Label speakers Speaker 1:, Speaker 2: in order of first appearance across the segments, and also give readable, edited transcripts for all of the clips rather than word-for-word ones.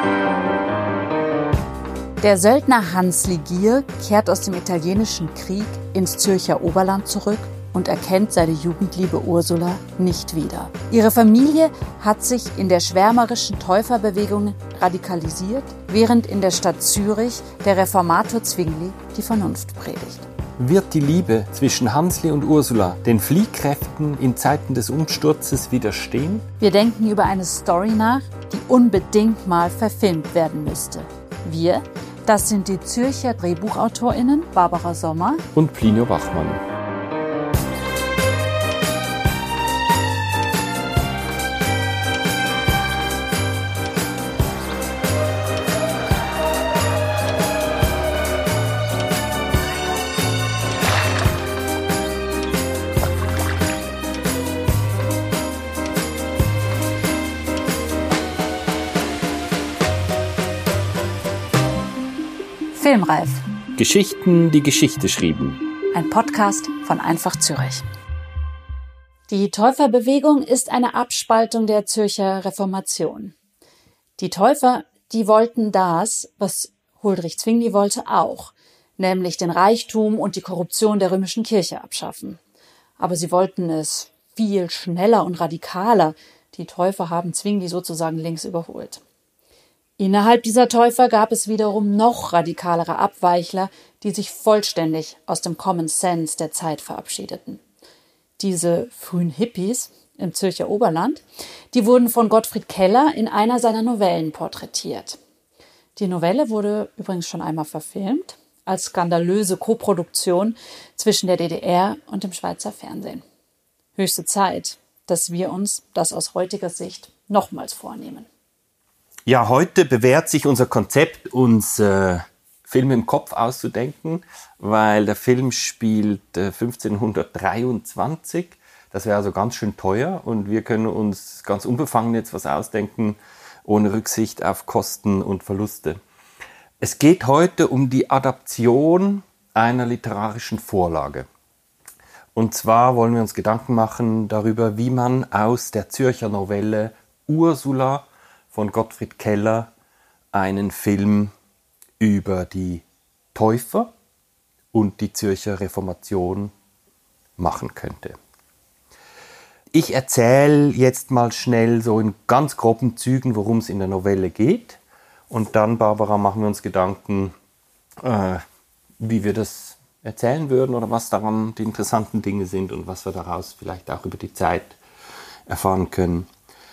Speaker 1: Der Söldner Hans Ligier kehrt aus dem italienischen Krieg ins Zürcher Oberland zurück und erkennt seine Jugendliebe Ursula nicht wieder. Ihre Familie hat sich in der schwärmerischen Täuferbewegung radikalisiert, während in der Stadt Zürich der Reformator Zwingli die Vernunft predigt.
Speaker 2: Wird die Liebe zwischen Hansli und Ursula den Fliehkräften in Zeiten des Umsturzes widerstehen?
Speaker 1: Wir denken über eine Story nach, die unbedingt mal verfilmt werden müsste. Wir, das sind die Zürcher DrehbuchautorInnen Barbara Sommer
Speaker 2: und Plinio Bachmann.
Speaker 1: Filmreif.
Speaker 2: Geschichten, die Geschichte schrieben.
Speaker 1: Ein Podcast von Einfach Zürich. Die Täuferbewegung ist eine Abspaltung der Zürcher Reformation. Die Täufer, die wollten das, was Huldrych Zwingli wollte, auch, nämlich den Reichtum und die Korruption der römischen Kirche abschaffen. Aber sie wollten es viel schneller und radikaler. Die Täufer haben Zwingli sozusagen links überholt. Innerhalb dieser Täufer gab es wiederum noch radikalere Abweichler, die sich vollständig aus dem Common Sense der Zeit verabschiedeten. Diese frühen Hippies im Zürcher Oberland, die wurden von Gottfried Keller in einer seiner Novellen porträtiert. Die Novelle wurde übrigens schon einmal verfilmt, als skandalöse Koproduktion zwischen der DDR und dem Schweizer Fernsehen. Höchste Zeit, dass wir uns das aus heutiger Sicht nochmals vornehmen.
Speaker 2: Ja, heute bewährt sich unser Konzept, uns Filme im Kopf auszudenken, weil der Film spielt 1523. Das wäre also ganz schön teuer und wir können uns ganz unbefangen jetzt was ausdenken, ohne Rücksicht auf Kosten und Verluste. Es geht heute um die Adaption einer literarischen Vorlage. Und zwar wollen wir uns Gedanken machen darüber, wie man aus der Zürcher Novelle Ursula von Gottfried Keller einen Film über die Täufer und die Zürcher Reformation machen könnte. Ich erzähle jetzt mal schnell so in ganz groben Zügen, worum es in der Novelle geht. Und dann, Barbara, machen wir uns Gedanken, wie wir das erzählen würden oder was daran die interessanten Dinge sind und was wir daraus vielleicht auch über die Zeit erfahren können.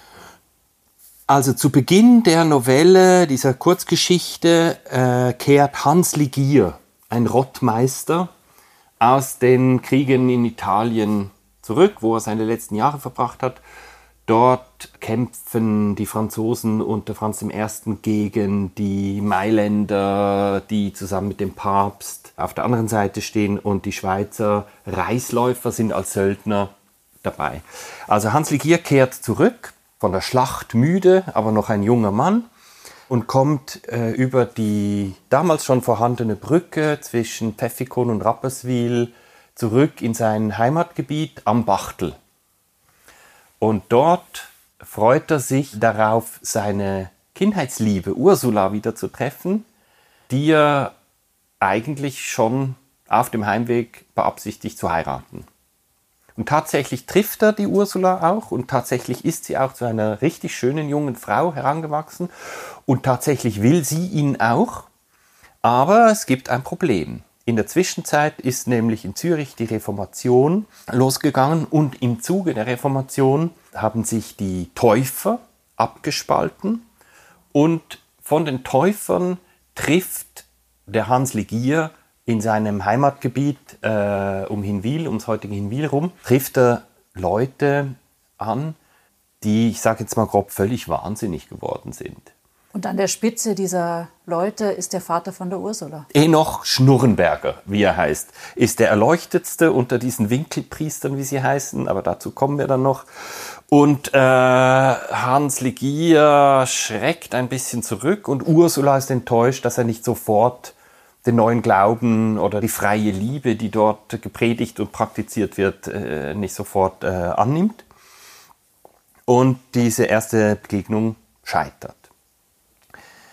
Speaker 2: Also zu Beginn der Novelle, dieser Kurzgeschichte, kehrt Hans Ligier, ein Rottmeister, aus den Kriegen in Italien zurück, wo er seine letzten Jahre verbracht hat. Dort kämpfen die Franzosen unter Franz I. gegen die Mailänder, die zusammen mit dem Papst auf der anderen Seite stehen, und die Schweizer Reisläufer sind als Söldner dabei. Also Hans Ligier kehrt zurück, von der Schlacht müde, aber noch ein junger Mann, und kommt über die damals schon vorhandene Brücke zwischen Pfäffikon und Rapperswil zurück in sein Heimatgebiet am Bachtel. Und dort freut er sich darauf, seine Kindheitsliebe Ursula wieder zu treffen, die er eigentlich schon auf dem Heimweg beabsichtigt zu heiraten. Und tatsächlich trifft er die Ursula auch und tatsächlich ist sie auch zu einer richtig schönen jungen Frau herangewachsen und tatsächlich will sie ihn auch, aber es gibt ein Problem. In der Zwischenzeit ist nämlich in Zürich die Reformation losgegangen und im Zuge der Reformation haben sich die Täufer abgespalten und von den Täufern trifft der Hans Ligier in seinem Heimatgebiet um Hinwil, ums heutige Hinwil rum, trifft er Leute an, die, ich sage jetzt mal grob, völlig wahnsinnig geworden sind.
Speaker 1: Und an der Spitze dieser Leute ist der Vater von der Ursula.
Speaker 2: Enoch Schnurrenberger, wie er heißt, ist der erleuchtetste unter diesen Winkelpriestern, wie sie heißen, aber dazu kommen wir dann noch. Und Hans Ligier schreckt ein bisschen zurück und Ursula ist enttäuscht, dass er nicht sofort den neuen Glauben oder die freie Liebe, die dort gepredigt und praktiziert wird, nicht sofort annimmt. Und diese erste Begegnung scheitert.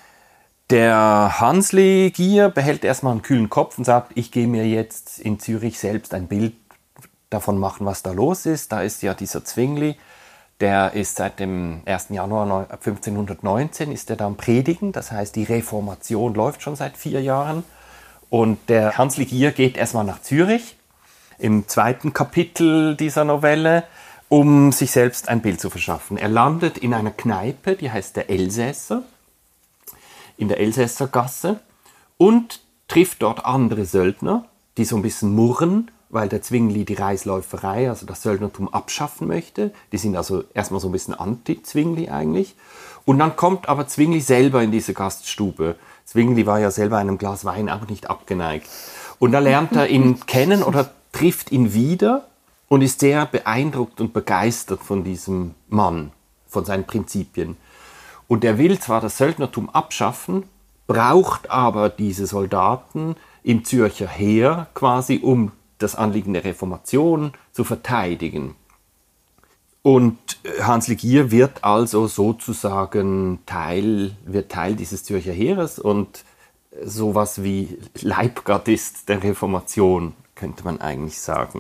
Speaker 2: Der Hansli Gier behält erstmal einen kühlen Kopf und sagt, ich gehe mir jetzt in Zürich selbst ein Bild davon machen, was da los ist. Da ist ja dieser Zwingli, der ist seit dem 1. Januar 1519 ist er da am Predigen. Das heißt, die Reformation läuft schon seit 4 Jahren. Und der Hansli Gier geht erstmal nach Zürich im 2. Kapitel dieser Novelle, um sich selbst ein Bild zu verschaffen. Er landet in einer Kneipe, die heißt der Elsässer, in der Elsässergasse, und trifft dort andere Söldner, die so ein bisschen murren, weil der Zwingli die Reisläuferei, also das Söldnertum, abschaffen möchte. Die sind also erstmal so ein bisschen anti-Zwingli eigentlich. Und dann kommt aber Zwingli selber in diese Gaststube. Zwingli war ja selber einem Glas Wein auch nicht abgeneigt. Und da lernt er ihn kennen oder trifft ihn wieder und ist sehr beeindruckt und begeistert von diesem Mann, von seinen Prinzipien. Und er will zwar das Söldnertum abschaffen, braucht aber diese Soldaten im Zürcher Heer quasi, um das Anliegen der Reformation zu verteidigen. Und Hansli Gier wird also sozusagen Teil dieses Zürcher Heeres und sowas wie Leibgardist der Reformation, könnte man eigentlich sagen.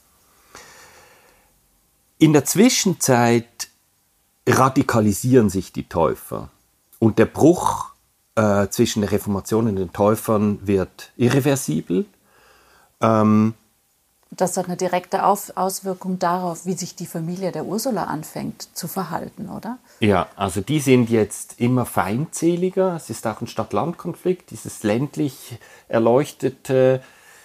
Speaker 2: In der Zwischenzeit radikalisieren sich die Täufer und der Bruch zwischen der Reformation und den Täufern wird irreversibel.
Speaker 1: Das hat eine direkte Auswirkung darauf, wie sich die Familie der Ursula anfängt zu verhalten, oder?
Speaker 2: Ja, also die sind jetzt immer feindseliger. Es ist auch ein Stadt-Land-Konflikt. Dieses ländlich erleuchtete,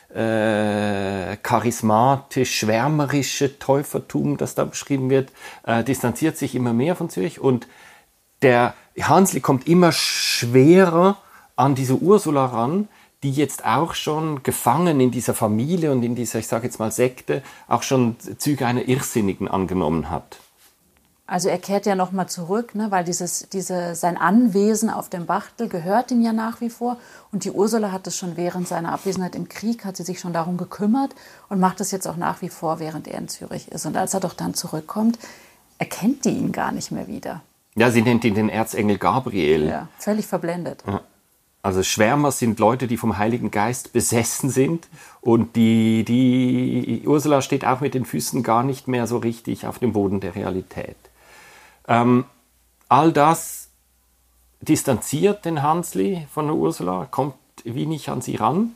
Speaker 2: charismatisch, schwärmerische Täufertum, das da beschrieben wird, distanziert sich immer mehr von Zürich. Und der Hansli kommt immer schwerer an diese Ursula ran, die jetzt auch schon gefangen in dieser Familie und in dieser, ich sage jetzt mal, Sekte, auch schon Züge einer Irrsinnigen angenommen hat.
Speaker 1: Also er kehrt ja nochmal zurück, ne, weil sein Anwesen auf dem Bachtel gehört ihm ja nach wie vor. Und die Ursula hat es schon während seiner Abwesenheit im Krieg, hat sie sich schon darum gekümmert und macht es jetzt auch nach wie vor, während er in Zürich ist. Und als er doch dann zurückkommt, erkennt die ihn gar nicht mehr wieder.
Speaker 2: Ja, sie nennt ihn den Erzengel Gabriel.
Speaker 1: Ja, völlig verblendet.
Speaker 2: Ja. Also Schwärmer sind Leute, die vom Heiligen Geist besessen sind, und die Ursula steht auch mit den Füßen gar nicht mehr so richtig auf dem Boden der Realität. All das distanziert den Hansli von der Ursula, kommt wie nicht an sie ran.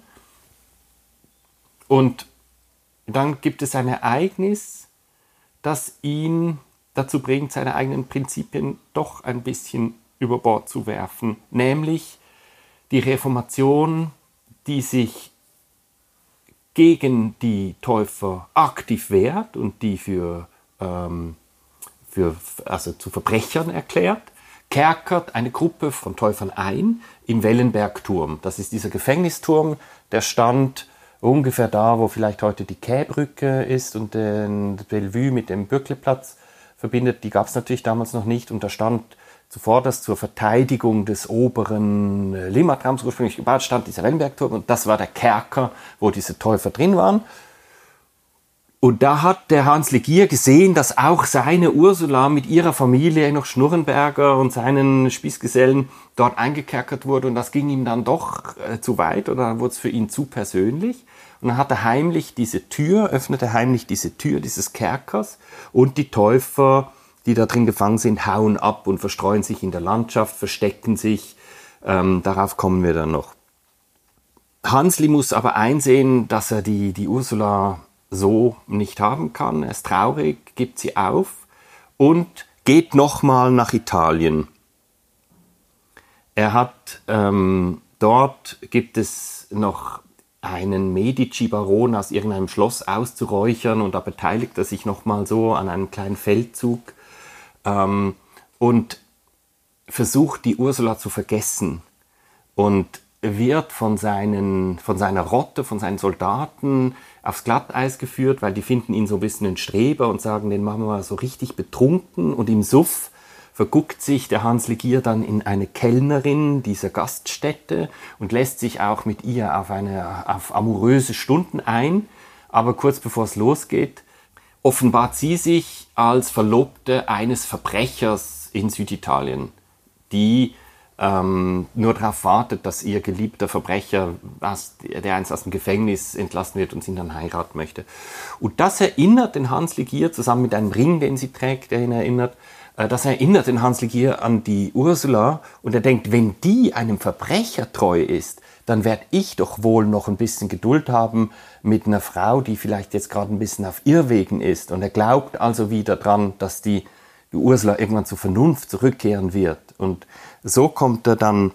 Speaker 2: Und dann gibt es ein Ereignis, das ihn dazu bringt, seine eigenen Prinzipien doch ein bisschen über Bord zu werfen, nämlich die Reformation, die sich gegen die Täufer aktiv wehrt und die zu Verbrechern erklärt, kerkert eine Gruppe von Täufern ein im Wellenbergturm. Das ist dieser Gefängnisturm, der stand ungefähr da, wo vielleicht heute die Käbrücke ist und den Bellevue mit dem Bürkleplatz verbindet. Die gab es natürlich damals noch nicht, und da stand zuvor, dass zur Verteidigung des oberen Limmatraums ursprünglich gebaut stand, dieser Wellenbergturm, und das war der Kerker, wo diese Täufer drin waren. Und da hat der Hansli Gier gesehen, dass auch seine Ursula mit ihrer Familie, noch Schnurrenberger und seinen Spießgesellen, dort eingekerkert wurde, und das ging ihm dann doch zu weit, oder dann wurde es für ihn zu persönlich. Und dann hat er öffnete heimlich diese Tür dieses Kerkers, und die Täufer, die da drin gefangen sind, hauen ab und verstreuen sich in der Landschaft, verstecken sich. Darauf kommen wir dann noch. Hansli muss aber einsehen, dass er die Ursula so nicht haben kann. Er ist traurig, gibt sie auf und geht nochmal nach Italien. Er hat, dort gibt es noch einen Medici-Baron aus irgendeinem Schloss auszuräuchern, und da beteiligt er sich nochmal so an einem kleinen Feldzug und versucht, die Ursula zu vergessen, und wird von seiner Rotte, von seinen Soldaten aufs Glatteis geführt, weil die finden ihn so ein bisschen ein Streber und sagen, den machen wir mal so richtig betrunken, und im Suff verguckt sich der Hansli Gier dann in eine Kellnerin dieser Gaststätte und lässt sich auch mit ihr auf amoröse Stunden ein. Aber kurz bevor es losgeht, offenbart sie sich als Verlobte eines Verbrechers in Süditalien, die nur darauf wartet, dass ihr geliebter Verbrecher, der einst aus dem Gefängnis entlassen wird und sie dann heiraten möchte. Und das erinnert den Hans Ligier, zusammen mit einem Ring, den sie trägt, der ihn erinnert, das erinnert den Hans Ligier an die Ursula. Und er denkt, wenn die einem Verbrecher treu ist, dann werde ich doch wohl noch ein bisschen Geduld haben mit einer Frau, die vielleicht jetzt gerade ein bisschen auf Irrwegen ist. Und er glaubt also wieder dran, dass die Ursula irgendwann zur Vernunft zurückkehren wird. Und so kommt er dann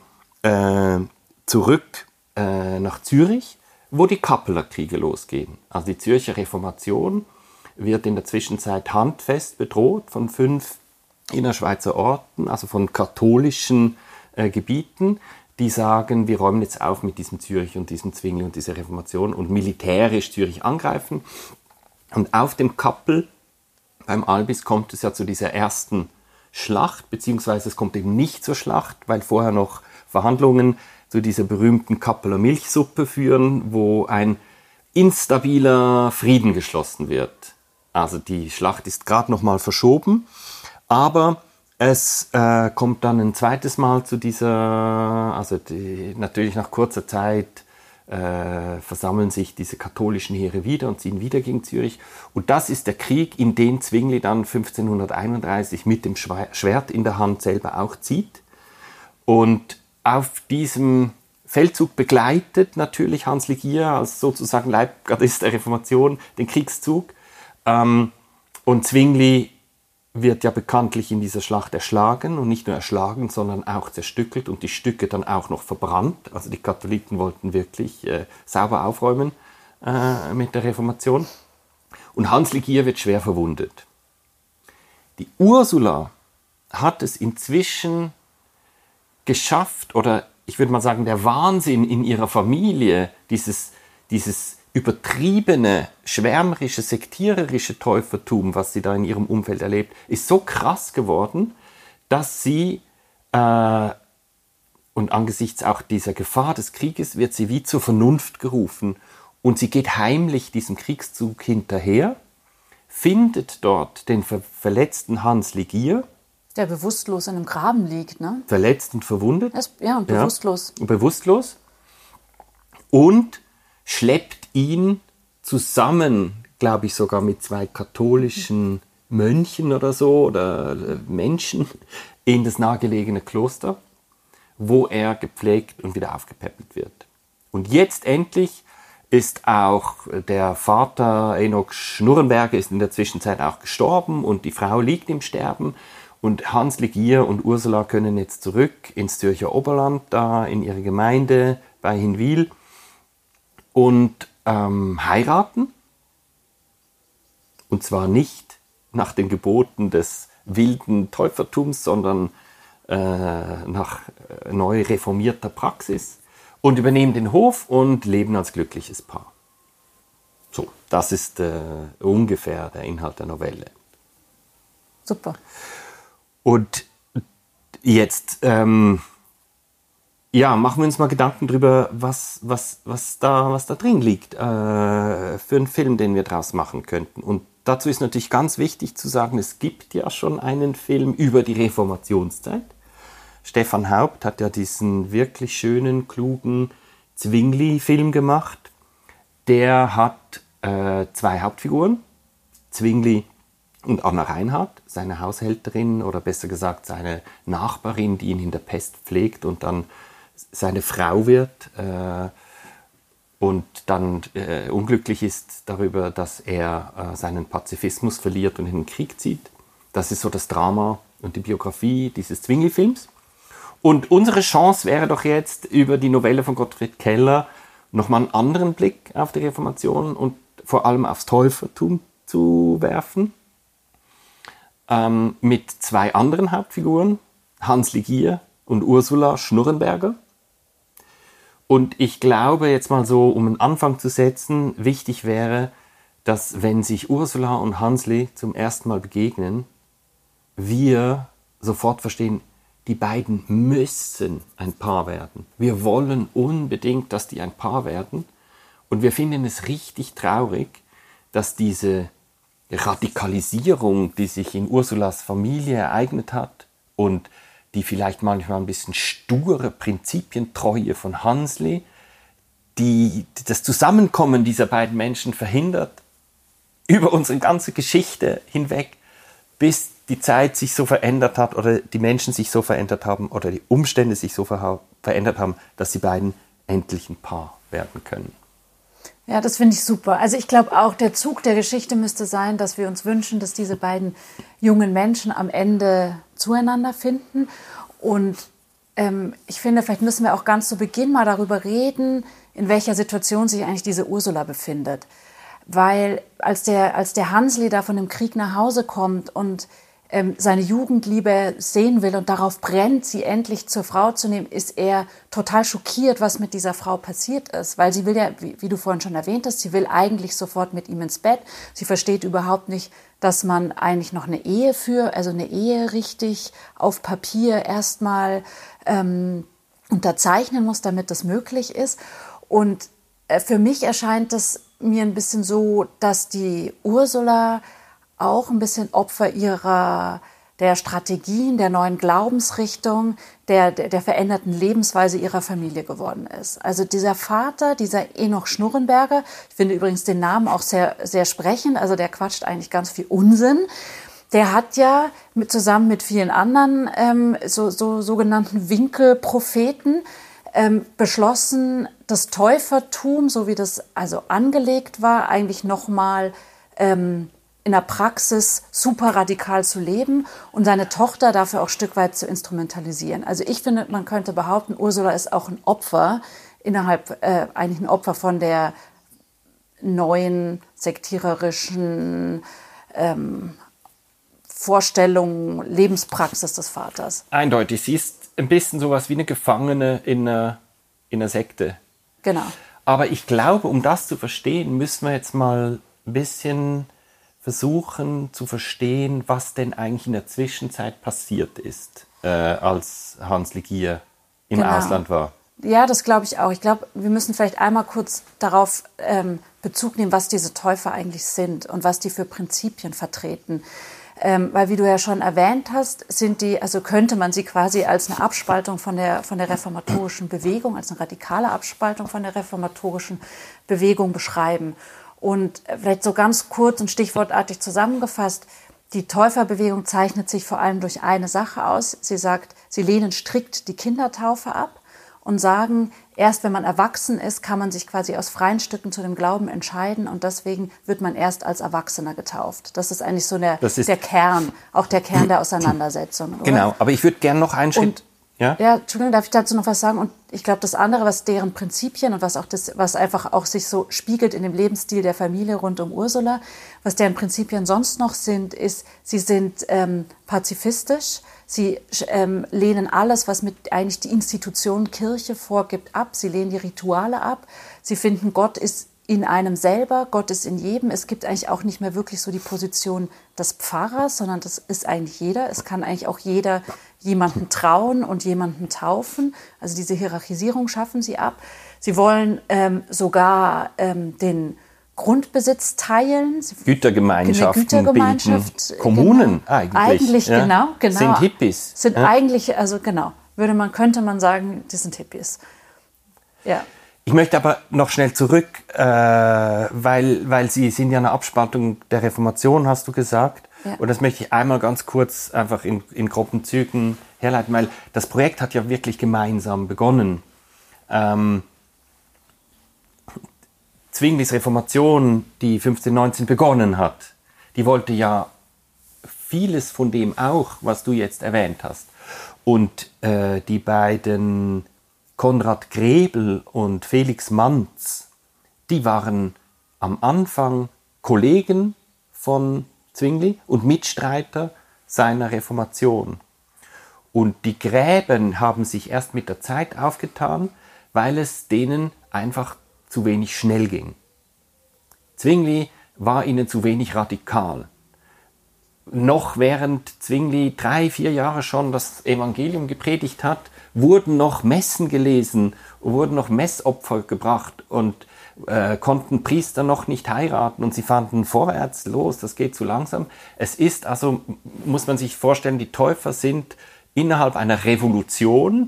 Speaker 2: zurück nach Zürich, wo die Kappelerkriege losgehen. Also die Zürcher Reformation wird in der Zwischenzeit handfest bedroht von 5 Innerschweizer Orten, also von katholischen Gebieten, die sagen, wir räumen jetzt auf mit diesem Zürich und diesem Zwingli und dieser Reformation und militärisch Zürich angreifen. Und auf dem Kappel beim Albis kommt es ja zu dieser ersten Schlacht, beziehungsweise es kommt eben nicht zur Schlacht, weil vorher noch Verhandlungen zu dieser berühmten Kappeler Milchsuppe führen, wo ein instabiler Frieden geschlossen wird. Also die Schlacht ist gerade noch mal verschoben, aber es kommt dann ein zweites Mal zu dieser, natürlich nach kurzer Zeit versammeln sich diese katholischen Heere wieder und ziehen wieder gegen Zürich. Und das ist der Krieg, in den Zwingli dann 1531 mit dem Schwert in der Hand selber auch zieht. Und auf diesem Feldzug begleitet natürlich Hans Ligier als sozusagen Leibgardist der Reformation den Kriegszug. Und Zwingli wird ja bekanntlich in dieser Schlacht erschlagen und nicht nur erschlagen, sondern auch zerstückelt und die Stücke dann auch noch verbrannt. Also die Katholiken wollten wirklich sauber aufräumen mit der Reformation. Und Hans Ligier wird schwer verwundet. Die Ursula hat es inzwischen geschafft, oder ich würde mal sagen, der Wahnsinn in ihrer Familie, dieses übertriebene, schwärmerische, sektiererische Täufertum, was sie da in ihrem Umfeld erlebt, ist so krass geworden, dass sie, und angesichts auch dieser Gefahr des Krieges, wird sie wie zur Vernunft gerufen. Und sie geht heimlich diesem Kriegszug hinterher, findet dort den verletzten Hans Ligier,
Speaker 1: der bewusstlos in einem Graben liegt, ne?
Speaker 2: Verletzt und verwundet.
Speaker 1: Bewusstlos.
Speaker 2: Ja, bewusstlos. Und schleppt ihn zusammen, glaube ich, sogar mit 2 katholischen Mönchen oder so, oder Menschen, in das nahegelegene Kloster, wo er gepflegt und wieder aufgepäppelt wird. Und jetzt endlich ist auch der Vater Enoch Schnurrenberger ist in der Zwischenzeit auch gestorben und die Frau liegt im Sterben. Und Hans Ligier und Ursula können jetzt zurück ins Zürcher Oberland, da in ihre Gemeinde bei Hinwil und heiraten. Und zwar nicht nach den Geboten des wilden Täufertums, sondern nach neu reformierter Praxis und übernehmen den Hof und leben als glückliches Paar. So, das ist ungefähr der Inhalt der Novelle.
Speaker 1: Super.
Speaker 2: Und jetzt machen wir uns mal Gedanken drüber, was da drin liegt für einen Film, den wir draus machen könnten. Und dazu ist natürlich ganz wichtig zu sagen, es gibt ja schon einen Film über die Reformationszeit. Stefan Haupt hat ja diesen wirklich schönen, klugen Zwingli-Film gemacht. Der hat 2 Hauptfiguren, Zwingli und Anna Reinhardt, seine Haushälterin oder besser gesagt seine Nachbarin, die ihn in der Pest pflegt und dann seine Frau wird und dann unglücklich ist darüber, dass er seinen Pazifismus verliert und in den Krieg zieht. Das ist so das Drama und die Biografie dieses Zwingli-Films. Und unsere Chance wäre doch jetzt, über die Novelle von Gottfried Keller nochmal einen anderen Blick auf die Reformation und vor allem aufs Täufertum zu werfen. Mit 2 anderen Hauptfiguren, Hans Ligier und Ursula Schnurrenberger. Und ich glaube, jetzt mal so, um einen Anfang zu setzen, wichtig wäre, dass wenn sich Ursula und Hansli zum ersten Mal begegnen, wir sofort verstehen, die beiden müssen ein Paar werden. Wir wollen unbedingt, dass die ein Paar werden. Und wir finden es richtig traurig, dass diese Radikalisierung, die sich in Ursulas Familie ereignet hat und die vielleicht manchmal ein bisschen sture Prinzipientreue von Hansli, die das Zusammenkommen dieser beiden Menschen verhindert, über unsere ganze Geschichte hinweg, bis die Zeit sich so verändert hat oder die Menschen sich so verändert haben oder die Umstände sich so verändert haben, dass die beiden endlich ein Paar werden können.
Speaker 1: Ja, das finde ich super. Also ich glaube auch, der Zug der Geschichte müsste sein, dass wir uns wünschen, dass diese beiden jungen Menschen am Ende zueinander finden. Und ich finde, vielleicht müssen wir auch ganz zu Beginn mal darüber reden, in welcher Situation sich eigentlich diese Ursula befindet. Weil als der Hansli da von dem Krieg nach Hause kommt und seine Jugendliebe sehen will und darauf brennt, sie endlich zur Frau zu nehmen, ist er total schockiert, was mit dieser Frau passiert ist. Weil sie will ja, wie du vorhin schon erwähnt hast, sie will eigentlich sofort mit ihm ins Bett. Sie versteht überhaupt nicht, dass man eigentlich noch eine Ehe eine Ehe richtig auf Papier erstmal unterzeichnen muss, damit das möglich ist. Und für mich erscheint es mir ein bisschen so, dass die Ursula auch ein bisschen Opfer der Strategien, der neuen Glaubensrichtung, der veränderten Lebensweise ihrer Familie geworden ist. Also dieser Vater, dieser Enoch Schnurrenberger, ich finde übrigens den Namen auch sehr, sehr sprechend, also der quatscht eigentlich ganz viel Unsinn. Der hat ja zusammen mit vielen anderen sogenannten Winkelpropheten beschlossen, das Täufertum, so wie das also angelegt war, eigentlich nochmal in der Praxis super radikal zu leben und seine Tochter dafür auch ein Stück weit zu instrumentalisieren. Also ich finde, man könnte behaupten, Ursula ist auch ein Opfer, eigentlich ein Opfer von der neuen sektiererischen Vorstellung, Lebenspraxis des Vaters.
Speaker 2: Eindeutig, sie ist ein bisschen sowas wie eine Gefangene in einer Sekte.
Speaker 1: Genau.
Speaker 2: Aber ich glaube, um das zu verstehen, müssen wir jetzt mal ein bisschen versuchen zu verstehen, was denn eigentlich in der Zwischenzeit passiert ist, als Hansli Gier im Ausland war.
Speaker 1: Ja, das glaube ich auch. Ich glaube, wir müssen vielleicht einmal kurz darauf Bezug nehmen, was diese Täufer eigentlich sind und was die für Prinzipien vertreten. Weil, wie du ja schon erwähnt hast, könnte man sie quasi als eine Abspaltung von der reformatorischen Bewegung, als eine radikale Abspaltung von der reformatorischen Bewegung beschreiben. Und vielleicht so ganz kurz und stichwortartig zusammengefasst, die Täuferbewegung zeichnet sich vor allem durch eine Sache aus. Sie sagt, sie lehnen strikt die Kindertaufe ab und sagen, erst wenn man erwachsen ist, kann man sich quasi aus freien Stücken zu dem Glauben entscheiden und deswegen wird man erst als Erwachsener getauft. Das ist eigentlich so der Kern, auch der Kern der Auseinandersetzung. Oder?
Speaker 2: Genau, aber ich würde gerne noch einen Schritt...
Speaker 1: Ja, Entschuldigung, darf ich dazu noch was sagen? Und ich glaube, das andere, was deren Prinzipien und was einfach auch sich so spiegelt in dem Lebensstil der Familie rund um Ursula, was deren Prinzipien sonst noch sind, ist, sie sind pazifistisch, sie lehnen alles, was mit eigentlich die Institution Kirche vorgibt, ab, sie lehnen die Rituale ab, sie finden, Gott ist in einem selber, Gott ist in jedem. Es gibt eigentlich auch nicht mehr wirklich so die Position des Pfarrers, sondern das ist eigentlich jeder. Es kann eigentlich auch jeder jemanden trauen und jemanden taufen. Also diese Hierarchisierung schaffen sie ab. Sie wollen sogar den Grundbesitz teilen.
Speaker 2: Gütergemeinschaften
Speaker 1: eine Gütergemeinschaft
Speaker 2: bilden. Kommunen
Speaker 1: genau. Eigentlich,
Speaker 2: ja.
Speaker 1: Genau.
Speaker 2: Sind Hippies.
Speaker 1: Sind eigentlich, also genau, könnte man sagen, die sind Hippies. Ja.
Speaker 2: Ich möchte aber noch schnell zurück, weil Sie sind ja eine Abspaltung der Reformation, hast du gesagt. Ja. Und das möchte ich einmal ganz kurz einfach in groben Zügen herleiten, weil das Projekt hat ja wirklich gemeinsam begonnen. Zwinglis Reformation, die 1519 begonnen hat, die wollte ja vieles von dem auch, was du jetzt erwähnt hast. Und die beiden Konrad Grebel und Felix Manz, die waren am Anfang Kollegen von Zwingli und Mitstreiter seiner Reformation. Und die Gräben haben sich erst mit der Zeit aufgetan, weil es denen einfach zu wenig schnell ging. Zwingli war ihnen zu wenig radikal. Noch während Zwingli 3-4 Jahre schon das Evangelium gepredigt hat, wurden noch Messen gelesen, wurden noch Messopfer gebracht und konnten Priester noch nicht heiraten und sie fanden vorwärts los, das geht zu langsam. Es ist also, muss man sich vorstellen, die Täufer sind innerhalb einer Revolution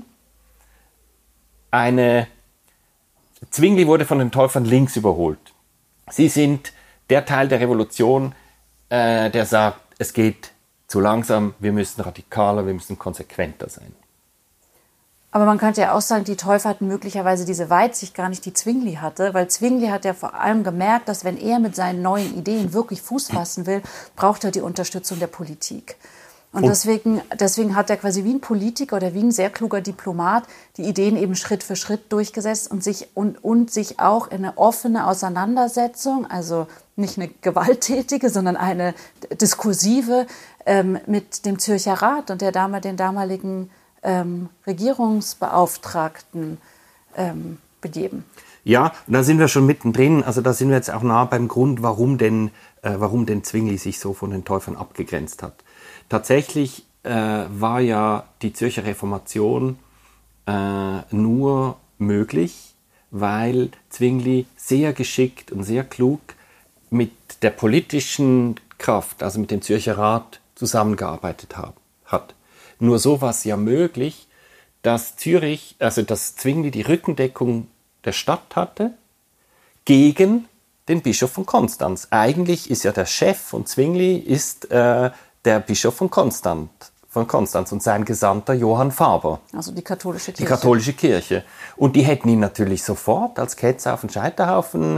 Speaker 2: Zwingli wurde von den Täufern links überholt. Sie sind der Teil der Revolution, der sagt, es geht zu langsam, wir müssen radikaler, wir müssen konsequenter sein.
Speaker 1: Aber man könnte ja auch sagen, die Täufer hatten möglicherweise diese Weitsicht gar nicht, die Zwingli hatte, weil Zwingli hat ja vor allem gemerkt, dass wenn er mit seinen neuen Ideen wirklich Fuß fassen will, braucht er die Unterstützung der Politik. Und deswegen hat er quasi wie ein Politiker oder wie ein sehr kluger Diplomat die Ideen eben Schritt für Schritt durchgesetzt und sich auch in eine offene Auseinandersetzung, also nicht eine gewalttätige, sondern eine diskursive mit dem Zürcher Rat und den damaligen Regierungsbeauftragten begeben.
Speaker 2: Ja, und da sind wir schon mittendrin. Also da sind wir jetzt auch nah beim Grund, warum denn Zwingli sich so von den Täufern abgegrenzt hat. Tatsächlich war ja die Zürcher Reformation nur möglich, weil Zwingli sehr geschickt und sehr klug mit der politischen Kraft, also mit dem Zürcher Rat, zusammengearbeitet hat. Nur so war es ja möglich, dass Zwingli die Rückendeckung der Stadt hatte gegen den Bischof von Konstanz. Eigentlich ist ja der Chef von Zwingli ist der Bischof von Konstanz und sein Gesandter Johann Faber.
Speaker 1: Also die katholische Kirche.
Speaker 2: Die katholische Kirche. Und die hätten ihn natürlich sofort als Ketzer auf den Scheiterhaufen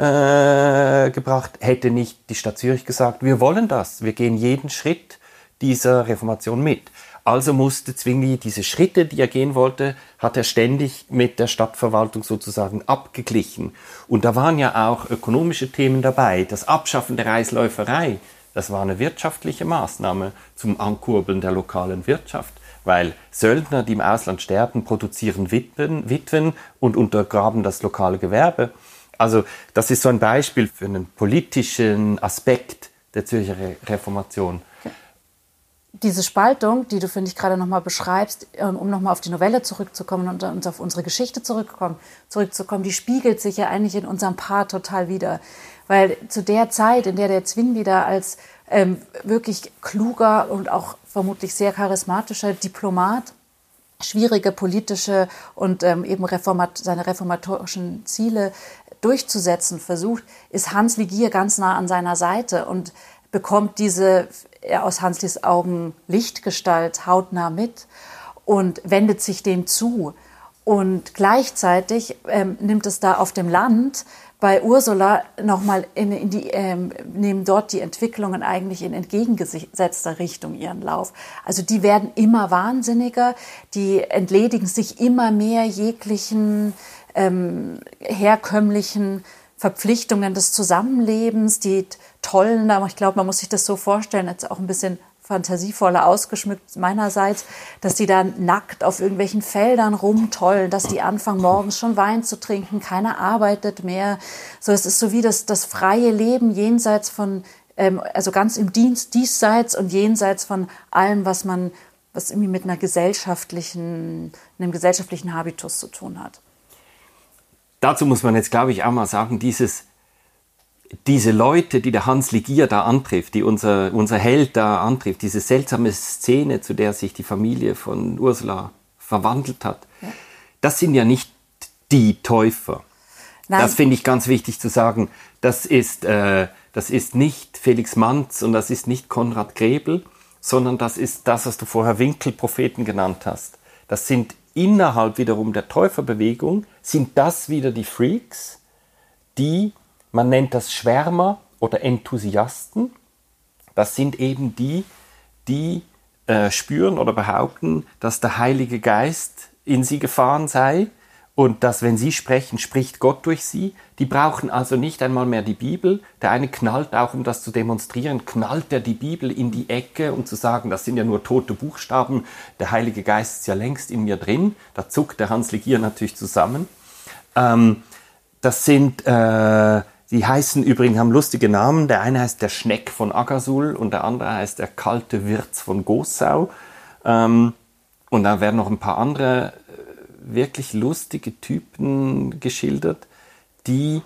Speaker 2: gebracht, hätte nicht die Stadt Zürich gesagt, wir wollen das, wir gehen jeden Schritt dieser Reformation mit. Also musste Zwingli diese Schritte, die er gehen wollte, hat er ständig mit der Stadtverwaltung sozusagen abgeglichen. Und da waren ja auch ökonomische Themen dabei. Das Abschaffen der Reisläuferei, das war eine wirtschaftliche Maßnahme zum Ankurbeln der lokalen Wirtschaft. Weil Söldner, die im Ausland sterben, produzieren Witwen und untergraben das lokale Gewerbe. Also das ist so ein Beispiel für einen politischen Aspekt der Zürcher Reformation.
Speaker 1: Diese Spaltung, die du, finde ich, gerade nochmal beschreibst, um nochmal auf die Novelle zurückzukommen und auf unsere Geschichte zurückzukommen, die spiegelt sich ja eigentlich in unserem Paar total wider. Weil zu der Zeit, in der Zwingli da als wirklich kluger und auch vermutlich sehr charismatischer Diplomat schwierige politische und eben seine reformatorischen Ziele durchzusetzen versucht, ist Hans Ligier ganz nah an seiner Seite und bekommt diese aus Hanslis Augen Lichtgestalt hautnah mit und wendet sich dem zu. Und gleichzeitig nimmt es da auf dem Land bei Ursula nochmal nehmen dort die Entwicklungen eigentlich in entgegengesetzter Richtung ihren Lauf. Also die werden immer wahnsinniger, die entledigen sich immer mehr jeglichen herkömmlichen Verpflichtungen des Zusammenlebens, die tollen, aber ich glaube, man muss sich das so vorstellen, jetzt auch ein bisschen fantasievoller ausgeschmückt meinerseits, dass die dann nackt auf irgendwelchen Feldern rumtollen, dass die anfangen morgens schon Wein zu trinken, keiner arbeitet mehr. So, es ist so wie das freie Leben jenseits von, also ganz im diesseits und jenseits von allem, was irgendwie mit einem gesellschaftlichen Habitus zu tun hat.
Speaker 2: Dazu muss man jetzt, glaube ich, auch mal sagen, diese Leute, die der Hans Ligier da antrifft, die unser Held da antrifft, diese seltsame Szene, zu der sich die Familie von Ursula verwandelt hat, ja. Das sind ja nicht die Täufer. Nein. Das finde ich ganz wichtig zu sagen. Das ist nicht Felix Manz und das ist nicht Konrad Grebel, sondern das ist das, was du vorher Winkelpropheten genannt hast. Das sind innerhalb wiederum der Täuferbewegung, sind das wieder die Freaks, man nennt das Schwärmer oder Enthusiasten. Das sind eben die spüren oder behaupten, dass der Heilige Geist in sie gefahren sei und dass, wenn sie sprechen, spricht Gott durch sie. Die brauchen also nicht einmal mehr die Bibel. Der eine knallt auch, um das zu demonstrieren, knallt er die Bibel in die Ecke, um zu sagen, das sind ja nur tote Buchstaben, der Heilige Geist ist ja längst in mir drin. Da zuckt der Hans Ligier natürlich zusammen. Das sind... Die heißen übrigens, haben lustige Namen. Der eine heißt der Schneck von Agasul und der andere heißt der kalte Wirz von Gossau. Und da werden noch ein paar andere wirklich lustige Typen geschildert, die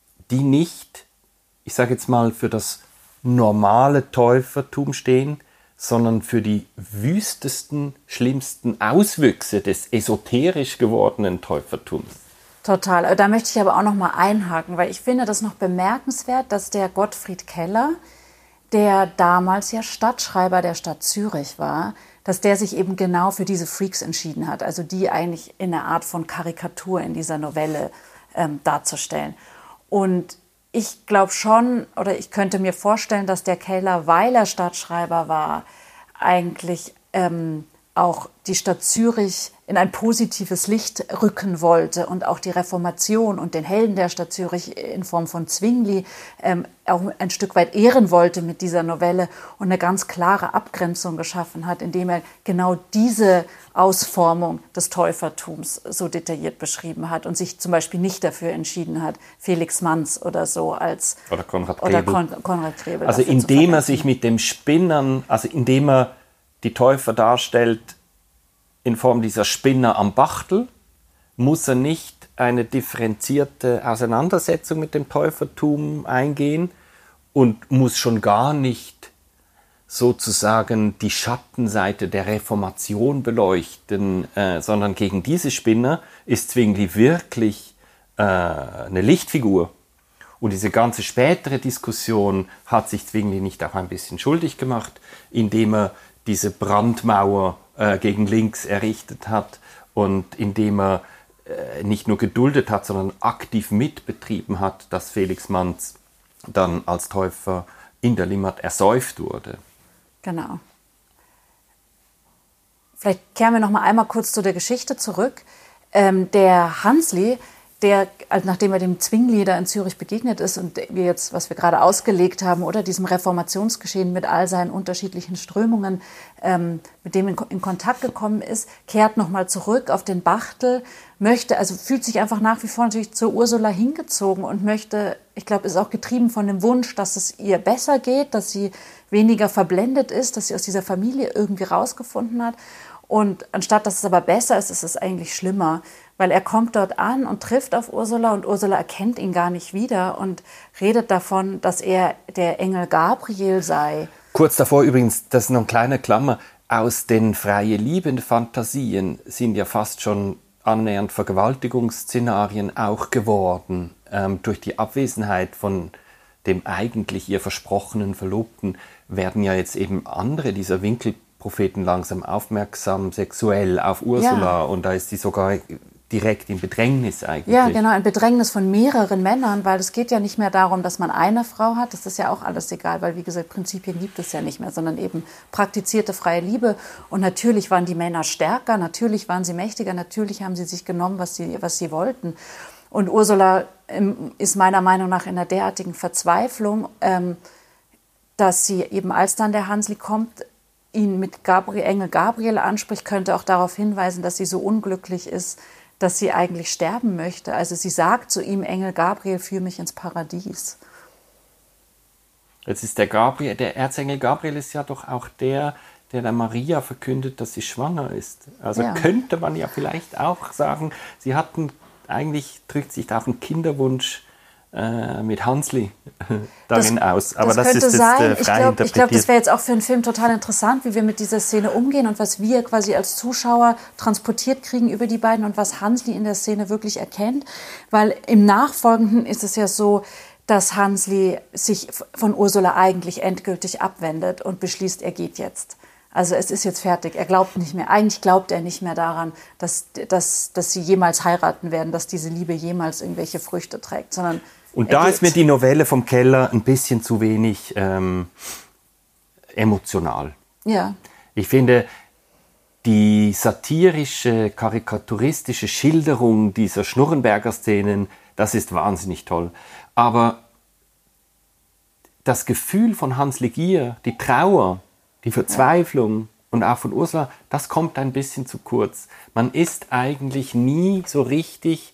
Speaker 2: nicht, ich sage jetzt mal, für das normale Täufertum stehen, sondern für die wüstesten, schlimmsten Auswüchse des esoterisch gewordenen Täufertums.
Speaker 1: Total. Da möchte ich aber auch noch mal einhaken, weil ich finde das noch bemerkenswert, dass der Gottfried Keller, der damals ja Stadtschreiber der Stadt Zürich war, dass der sich eben genau für diese Freaks entschieden hat, also die eigentlich in einer Art von Karikatur in dieser Novelle darzustellen. Und ich glaube schon, oder ich könnte mir vorstellen, dass der Keller, weil er Stadtschreiber war, eigentlich auch die Stadt Zürich in ein positives Licht rücken wollte und auch die Reformation und den Helden der Stadt Zürich in Form von Zwingli auch ein Stück weit ehren wollte mit dieser Novelle und eine ganz klare Abgrenzung geschaffen hat, indem er genau diese Ausformung des Täufertums so detailliert beschrieben hat und sich zum Beispiel nicht dafür entschieden hat, Felix Manz oder so als
Speaker 2: oder Konrad Grebel.
Speaker 1: Konrad Grebel
Speaker 2: also indem er sich mit dem Spinnern, also indem er die Täufer darstellt in Form dieser Spinner am Bachtel, muss er nicht eine differenzierte Auseinandersetzung mit dem Täufertum eingehen und muss schon gar nicht sozusagen die Schattenseite der Reformation beleuchten, sondern gegen diese Spinner ist Zwingli wirklich eine Lichtfigur. Und diese ganze spätere Diskussion hat sich Zwingli nicht auch ein bisschen schuldig gemacht, indem er diese Brandmauer gegen links errichtet hat und indem er nicht nur geduldet hat, sondern aktiv mitbetrieben hat, dass Felix Manz dann als Täufer in der Limmat ersäuft wurde.
Speaker 1: Genau. Vielleicht kehren wir noch mal einmal kurz zu der Geschichte zurück. Der Hansli, der, nachdem er dem Zwingli da in Zürich begegnet ist und wir jetzt, was wir gerade ausgelegt haben, oder diesem Reformationsgeschehen mit all seinen unterschiedlichen Strömungen, mit dem in Kontakt gekommen ist, kehrt nochmal zurück auf den Bachtel, fühlt sich einfach nach wie vor natürlich zur Ursula hingezogen und möchte, ich glaube, ist auch getrieben von dem Wunsch, dass es ihr besser geht, dass sie weniger verblendet ist, dass sie aus dieser Familie irgendwie rausgefunden hat. Und anstatt dass es aber besser ist, ist es eigentlich schlimmer, weil er kommt dort an und trifft auf Ursula und Ursula erkennt ihn gar nicht wieder und redet davon, dass er der Engel Gabriel sei.
Speaker 2: Kurz davor übrigens, das ist noch eine kleine Klammer, aus den freie Lieben-Fantasien sind ja fast schon annähernd Vergewaltigungsszenarien auch geworden, durch die Abwesenheit von dem eigentlich ihr versprochenen Verlobten werden ja jetzt eben andere dieser Winkelpropheten langsam aufmerksam sexuell auf Ursula, ja. Und da ist sie sogar direkt in Bedrängnis eigentlich.
Speaker 1: Ja, genau, ein Bedrängnis von mehreren Männern, weil es geht ja nicht mehr darum, dass man eine Frau hat, das ist ja auch alles egal, weil wie gesagt, Prinzipien gibt es ja nicht mehr, sondern eben praktizierte freie Liebe und natürlich waren die Männer stärker, natürlich waren sie mächtiger, natürlich haben sie sich genommen, was sie wollten. Und Ursula ist meiner Meinung nach in einer derartigen Verzweiflung, dass sie eben, als dann der Hansli kommt, ihn mit Engel Gabriel anspricht, könnte auch darauf hinweisen, dass sie so unglücklich ist, dass sie eigentlich sterben möchte. Also sie sagt zu ihm, Engel Gabriel, führ mich ins Paradies.
Speaker 2: Jetzt ist der Erzengel Gabriel ist ja doch auch der Maria verkündet, dass sie schwanger ist. Also ja. Könnte man ja vielleicht auch sagen, sie hatten, eigentlich drückt sich da auch ein Kinderwunsch mit Hansli darin aus. Aber das ist jetzt frei interpretiert.
Speaker 1: Ich glaube, das wäre jetzt auch für einen Film total interessant, wie wir mit dieser Szene umgehen und was wir quasi als Zuschauer transportiert kriegen über die beiden und was Hansli in der Szene wirklich erkennt. Weil im Nachfolgenden ist es ja so, dass Hansli sich von Ursula eigentlich endgültig abwendet und beschließt, er geht jetzt. Also es ist jetzt fertig. Er glaubt nicht mehr. Eigentlich glaubt er nicht mehr daran, dass sie jemals heiraten werden, dass diese Liebe jemals irgendwelche Früchte trägt, sondern
Speaker 2: und da ist mir die Novelle vom Keller ein bisschen zu wenig emotional.
Speaker 1: Ja.
Speaker 2: Ich finde, die satirische, karikaturistische Schilderung dieser Schnurrenberger-Szenen, das ist wahnsinnig toll. Aber das Gefühl von Hansli Gier, die Trauer, die Verzweiflung und auch von Ursula, das kommt ein bisschen zu kurz. Man ist eigentlich nie so richtig,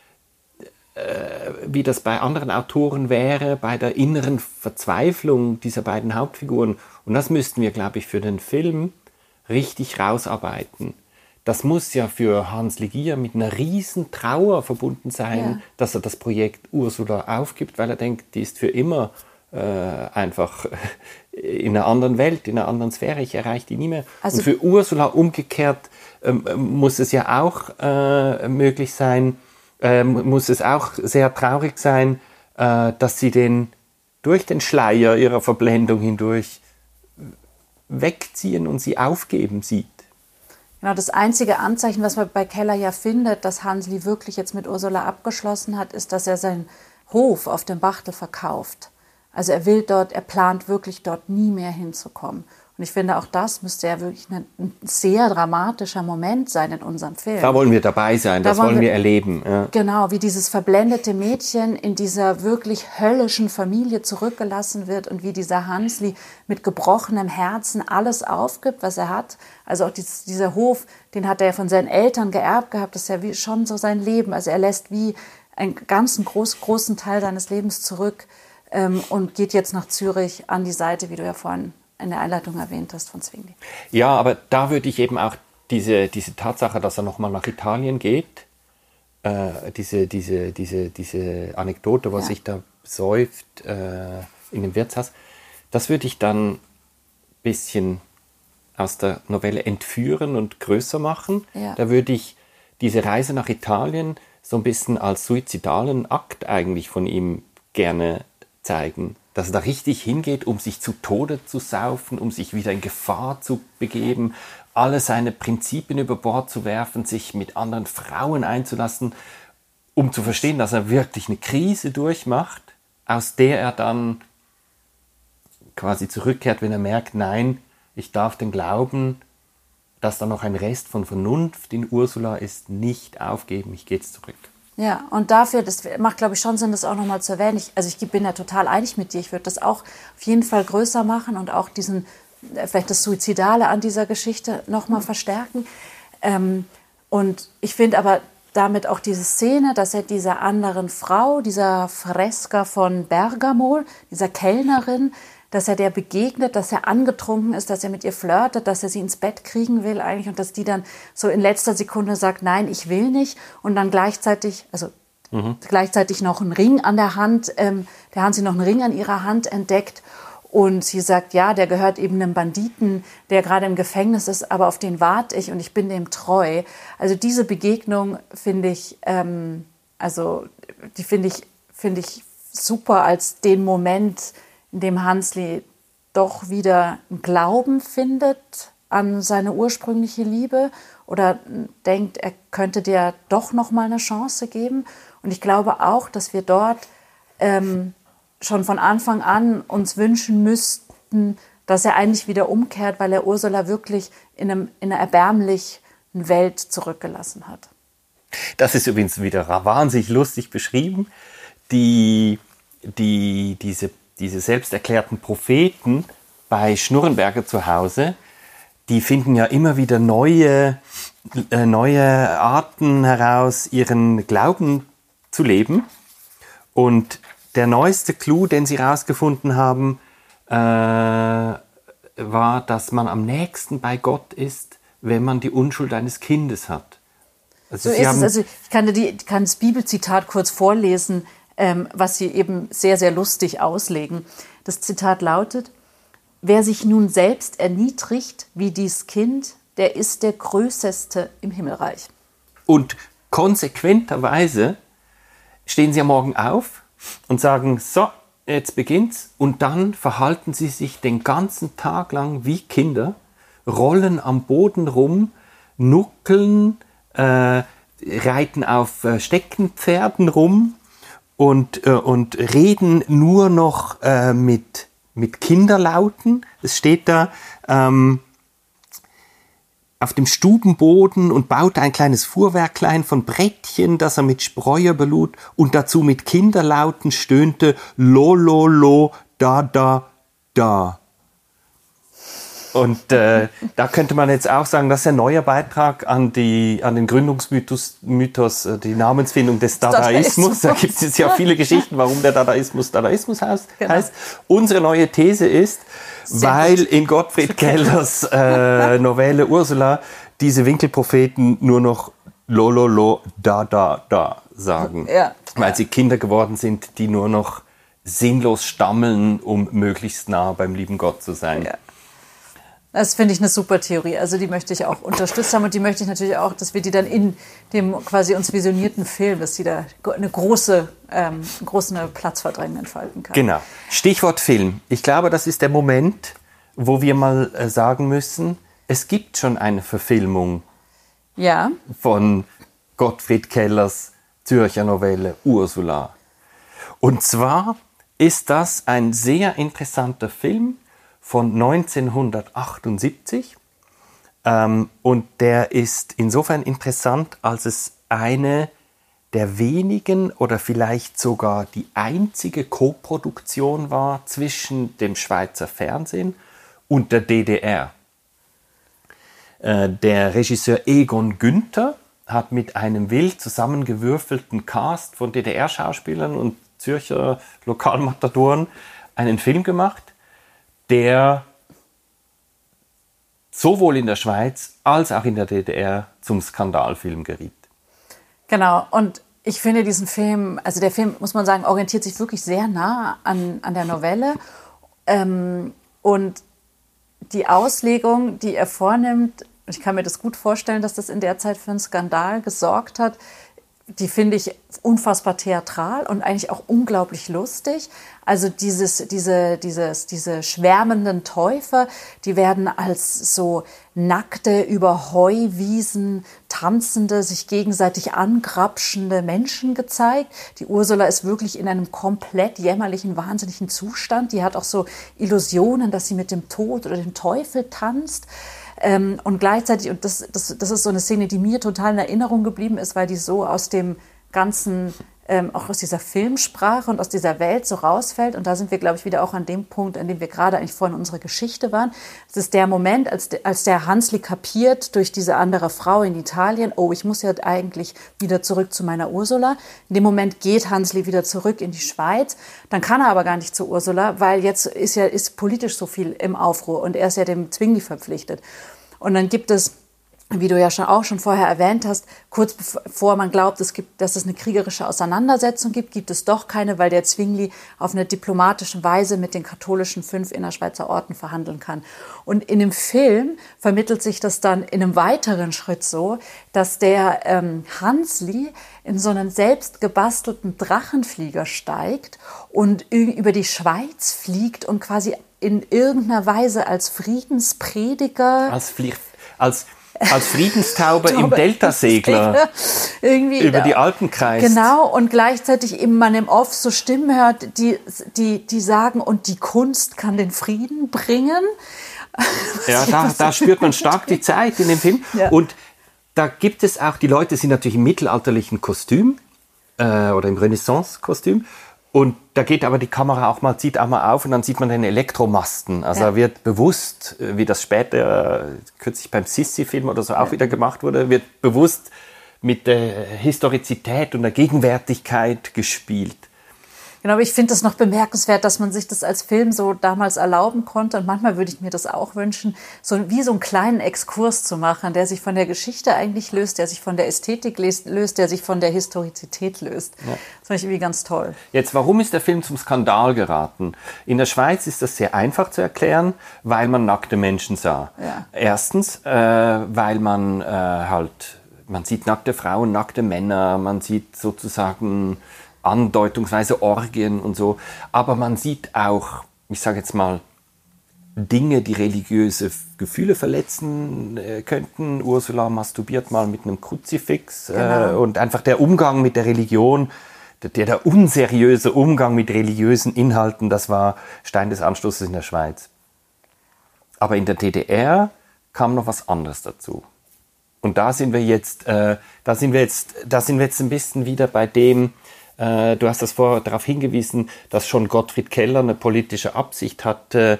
Speaker 2: wie das bei anderen Autoren wäre, bei der inneren Verzweiflung dieser beiden Hauptfiguren. Und das müssten wir, glaube ich, für den Film richtig rausarbeiten. Das muss ja für Hansli Gier mit einer riesen Trauer verbunden sein, ja. Dass er das Projekt Ursula aufgibt, weil er denkt, die ist für immer einfach in einer anderen Welt, in einer anderen Sphäre. Ich erreiche die nie mehr.
Speaker 1: Also,
Speaker 2: und für Ursula umgekehrt muss es ja auch möglich sein, muss es auch sehr traurig sein, dass sie durch den Schleier ihrer Verblendung hindurch wegziehen und sie aufgeben sieht.
Speaker 1: Genau, das einzige Anzeichen, was man bei Keller ja findet, dass Hansli wirklich jetzt mit Ursula abgeschlossen hat, ist, dass er seinen Hof auf dem Bachtel verkauft. Also er plant wirklich dort nie mehr hinzukommen. Und ich finde, auch das müsste ja wirklich ein sehr dramatischer Moment sein in unserem Film.
Speaker 2: Da wollen wir dabei sein, das wollen wir erleben. Ja.
Speaker 1: Genau, wie dieses verblendete Mädchen in dieser wirklich höllischen Familie zurückgelassen wird und wie dieser Hansli mit gebrochenem Herzen alles aufgibt, was er hat. Also auch dieser Hof, den hat er ja von seinen Eltern geerbt gehabt, das ist ja wie schon so sein Leben. Also er lässt wie einen ganzen großen Teil seines Lebens zurück und geht jetzt nach Zürich an die Seite, wie du ja vorhin in der Einleitung erwähnt hast, von Zwingli.
Speaker 2: Ja, aber da würde ich eben auch diese Tatsache, dass er nochmal nach Italien geht, diese Anekdote, was sich da säuft in dem Wirtshaus, das würde ich dann ein bisschen aus der Novelle entführen und größer machen.
Speaker 1: Ja.
Speaker 2: Da würde ich diese Reise nach Italien so ein bisschen als suizidalen Akt eigentlich von ihm gerne zeigen. Dass er da richtig hingeht, um sich zu Tode zu saufen, um sich wieder in Gefahr zu begeben, alle seine Prinzipien über Bord zu werfen, sich mit anderen Frauen einzulassen, um zu verstehen, dass er wirklich eine Krise durchmacht, aus der er dann quasi zurückkehrt, wenn er merkt, nein, ich darf den Glauben, dass da noch ein Rest von Vernunft in Ursula ist, nicht aufgeben, ich gehe jetzt zurück.
Speaker 1: Ja, und dafür, das macht, glaube ich, schon Sinn, das auch nochmal zu erwähnen. Ich bin ja total einig mit dir. Ich würde das auch auf jeden Fall größer machen und auch vielleicht das Suizidale an dieser Geschichte nochmal verstärken. Und ich finde aber damit auch diese Szene, dass er dieser anderen Frau, dieser Fresca von Bergamo, dieser Kellnerin, dass er der begegnet, dass er angetrunken ist, dass er mit ihr flirtet, dass er sie ins Bett kriegen will eigentlich und dass die dann so in letzter Sekunde sagt, nein, ich will nicht und dann gleichzeitig noch einen Ring an der Hand, der Hansi noch einen Ring an ihrer Hand entdeckt und sie sagt, ja, der gehört eben einem Banditen, der gerade im Gefängnis ist, aber auf den warte ich und ich bin dem treu. Also diese Begegnung finde ich, die finde ich super als den Moment, in dem Hansli doch wieder einen Glauben findet an seine ursprüngliche Liebe oder denkt, er könnte dir doch noch mal eine Chance geben. Und ich glaube auch, dass wir dort schon von Anfang an uns wünschen müssten, dass er eigentlich wieder umkehrt, weil er Ursula wirklich in einer erbärmlichen Welt zurückgelassen hat.
Speaker 2: Das ist übrigens wieder wahnsinnig lustig beschrieben. Diese selbsterklärten Propheten bei Schnurrenberger zu Hause, die finden ja immer wieder neue Arten heraus, ihren Glauben zu leben. Und der neueste Clou, den sie herausgefunden haben, war, dass man am nächsten bei Gott ist, wenn man die Unschuld eines Kindes hat.
Speaker 1: Also so ist es. Also ich kann das Bibelzitat kurz vorlesen, was sie eben sehr, sehr lustig auslegen. Das Zitat lautet: Wer sich nun selbst erniedrigt wie dies Kind, der ist der Größeste im Himmelreich.
Speaker 2: Und konsequenterweise stehen sie am Morgen auf und sagen, so, jetzt beginnt's. Und dann verhalten sie sich den ganzen Tag lang wie Kinder, rollen am Boden rum, nuckeln, reiten auf Steckenpferden rum, und reden nur noch mit Kinderlauten. Es steht da auf dem Stubenboden und baut ein kleines Fuhrwerklein von Brettchen, das er mit Spreuer belud und dazu mit Kinderlauten stöhnte lo, lo, lo, da, da, da. Und da könnte man jetzt auch sagen, das ist ein neuer Beitrag an den Gründungsmythos, die Namensfindung des Dadaismus. Da gibt es ja viele Geschichten, warum der Dadaismus heißt. Genau. Unsere neue These ist, weil in Gottfried Kellers Novelle Ursula diese Winkelpropheten nur noch lo, lo, lo, da, da, da sagen. Ja. Weil sie Kinder geworden sind, die nur noch sinnlos stammeln, um möglichst nah beim lieben Gott zu sein.
Speaker 1: Ja. Das finde ich eine super Theorie. Also die möchte ich auch unterstützt haben und die möchte ich natürlich auch, dass wir die dann in dem quasi uns visionierten Film, dass die da eine große Platzverdrängung entfalten kann.
Speaker 2: Genau. Stichwort Film. Ich glaube, das ist der Moment, wo wir mal sagen müssen, es gibt schon eine Verfilmung von Gottfried Kellers Zürcher Novelle Ursula. Und zwar ist das ein sehr interessanter Film von 1978 und der ist insofern interessant, als es eine der wenigen oder vielleicht sogar die einzige Koproduktion war zwischen dem Schweizer Fernsehen und der DDR. Der Regisseur Egon Günther hat mit einem wild zusammengewürfelten Cast von DDR-Schauspielern und Zürcher Lokalmatadoren einen Film gemacht, der sowohl in der Schweiz als auch in der DDR zum Skandalfilm geriet.
Speaker 1: Genau, und ich finde diesen Film, also der Film, muss man sagen, orientiert sich wirklich sehr nah an der Novelle. Und die Auslegung, die er vornimmt, ich kann mir das gut vorstellen, dass das in der Zeit für einen Skandal gesorgt hat, die finde ich unfassbar theatral und eigentlich auch unglaublich lustig. Also diese schwärmenden Täufer, die werden als so nackte, über Heuwiesen tanzende, sich gegenseitig angrapschende Menschen gezeigt. Die Ursula ist wirklich in einem komplett jämmerlichen, wahnsinnigen Zustand. Die hat auch so Illusionen, dass sie mit dem Tod oder dem Teufel tanzt. Und gleichzeitig, und das ist so eine Szene, die mir total in Erinnerung geblieben ist, weil die so aus dem ganzen, auch aus dieser Filmsprache und aus dieser Welt so rausfällt. Und da sind wir, glaube ich, wieder auch an dem Punkt, an dem wir gerade eigentlich vorhin in unserer Geschichte waren. Es ist der Moment, als der Hansli kapiert durch diese andere Frau in Italien, oh, ich muss ja eigentlich wieder zurück zu meiner Ursula. In dem Moment geht Hansli wieder zurück in die Schweiz. Dann kann er aber gar nicht zu Ursula, weil jetzt ist politisch so viel im Aufruhr und er ist ja dem Zwingli verpflichtet. Und dann gibt es, wie du ja schon vorher erwähnt hast, kurz bevor man glaubt, dass es eine kriegerische Auseinandersetzung gibt es doch keine, weil der Zwingli auf eine diplomatische Weise mit den katholischen 5 Innerschweizer Orten verhandeln kann. Und in dem Film vermittelt sich das dann in einem weiteren Schritt so, dass der Hansli in so einen selbst gebastelten Drachenflieger steigt und über die Schweiz fliegt und quasi in irgendeiner Weise als Friedensprediger,
Speaker 2: als Friedenstaube im Deltasegler
Speaker 1: irgendwie
Speaker 2: über die Alpen kreist.
Speaker 1: Genau, und gleichzeitig eben man im Off so Stimmen hört, die sagen, und die Kunst kann den Frieden bringen.
Speaker 2: Ja, da spürt man stark die Zeit in dem Film. Ja. Und da gibt es auch, die Leute sind natürlich im mittelalterlichen Kostüm oder im Renaissance-Kostüm. Und da geht aber die Kamera zieht auch mal auf und dann sieht man den Elektromasten. Also ja. Wird bewusst, wie das später, kürzlich beim Sissi-Film oder so auch wieder gemacht wurde, wird bewusst mit der Historizität und der Gegenwärtigkeit gespielt.
Speaker 1: Genau, aber ich finde das noch bemerkenswert, dass man sich das als Film so damals erlauben konnte. Und manchmal würde ich mir das auch wünschen, wie so einen kleinen Exkurs zu machen, der sich von der Geschichte eigentlich löst, der sich von der Ästhetik löst, der sich von der Historizität löst. Ja. Das finde ich irgendwie ganz toll.
Speaker 2: Jetzt, warum ist der Film zum Skandal geraten? In der Schweiz ist das sehr einfach zu erklären, weil man nackte Menschen sah. Ja. Erstens, weil man man sieht nackte Frauen, nackte Männer, man sieht sozusagen andeutungsweise Orgien und so. Aber man sieht auch, ich sage jetzt mal, Dinge, die religiöse Gefühle verletzen könnten. Ursula masturbiert mal mit einem Kruzifix. Genau. Und einfach der Umgang mit der Religion, der unseriöse Umgang mit religiösen Inhalten, das war Stein des Anstoßes in der Schweiz. Aber in der DDR kam noch was anderes dazu. Und da sind wir jetzt ein bisschen wieder bei dem, du hast das vorher darauf hingewiesen, dass schon Gottfried Keller eine politische Absicht hatte,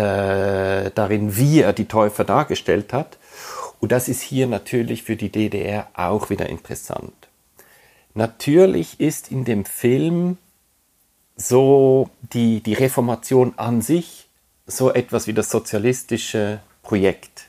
Speaker 2: darin, wie er die Täufer dargestellt hat. Und das ist hier natürlich für die DDR auch wieder interessant. Natürlich ist in dem Film so die Reformation an sich so etwas wie das sozialistische Projekt.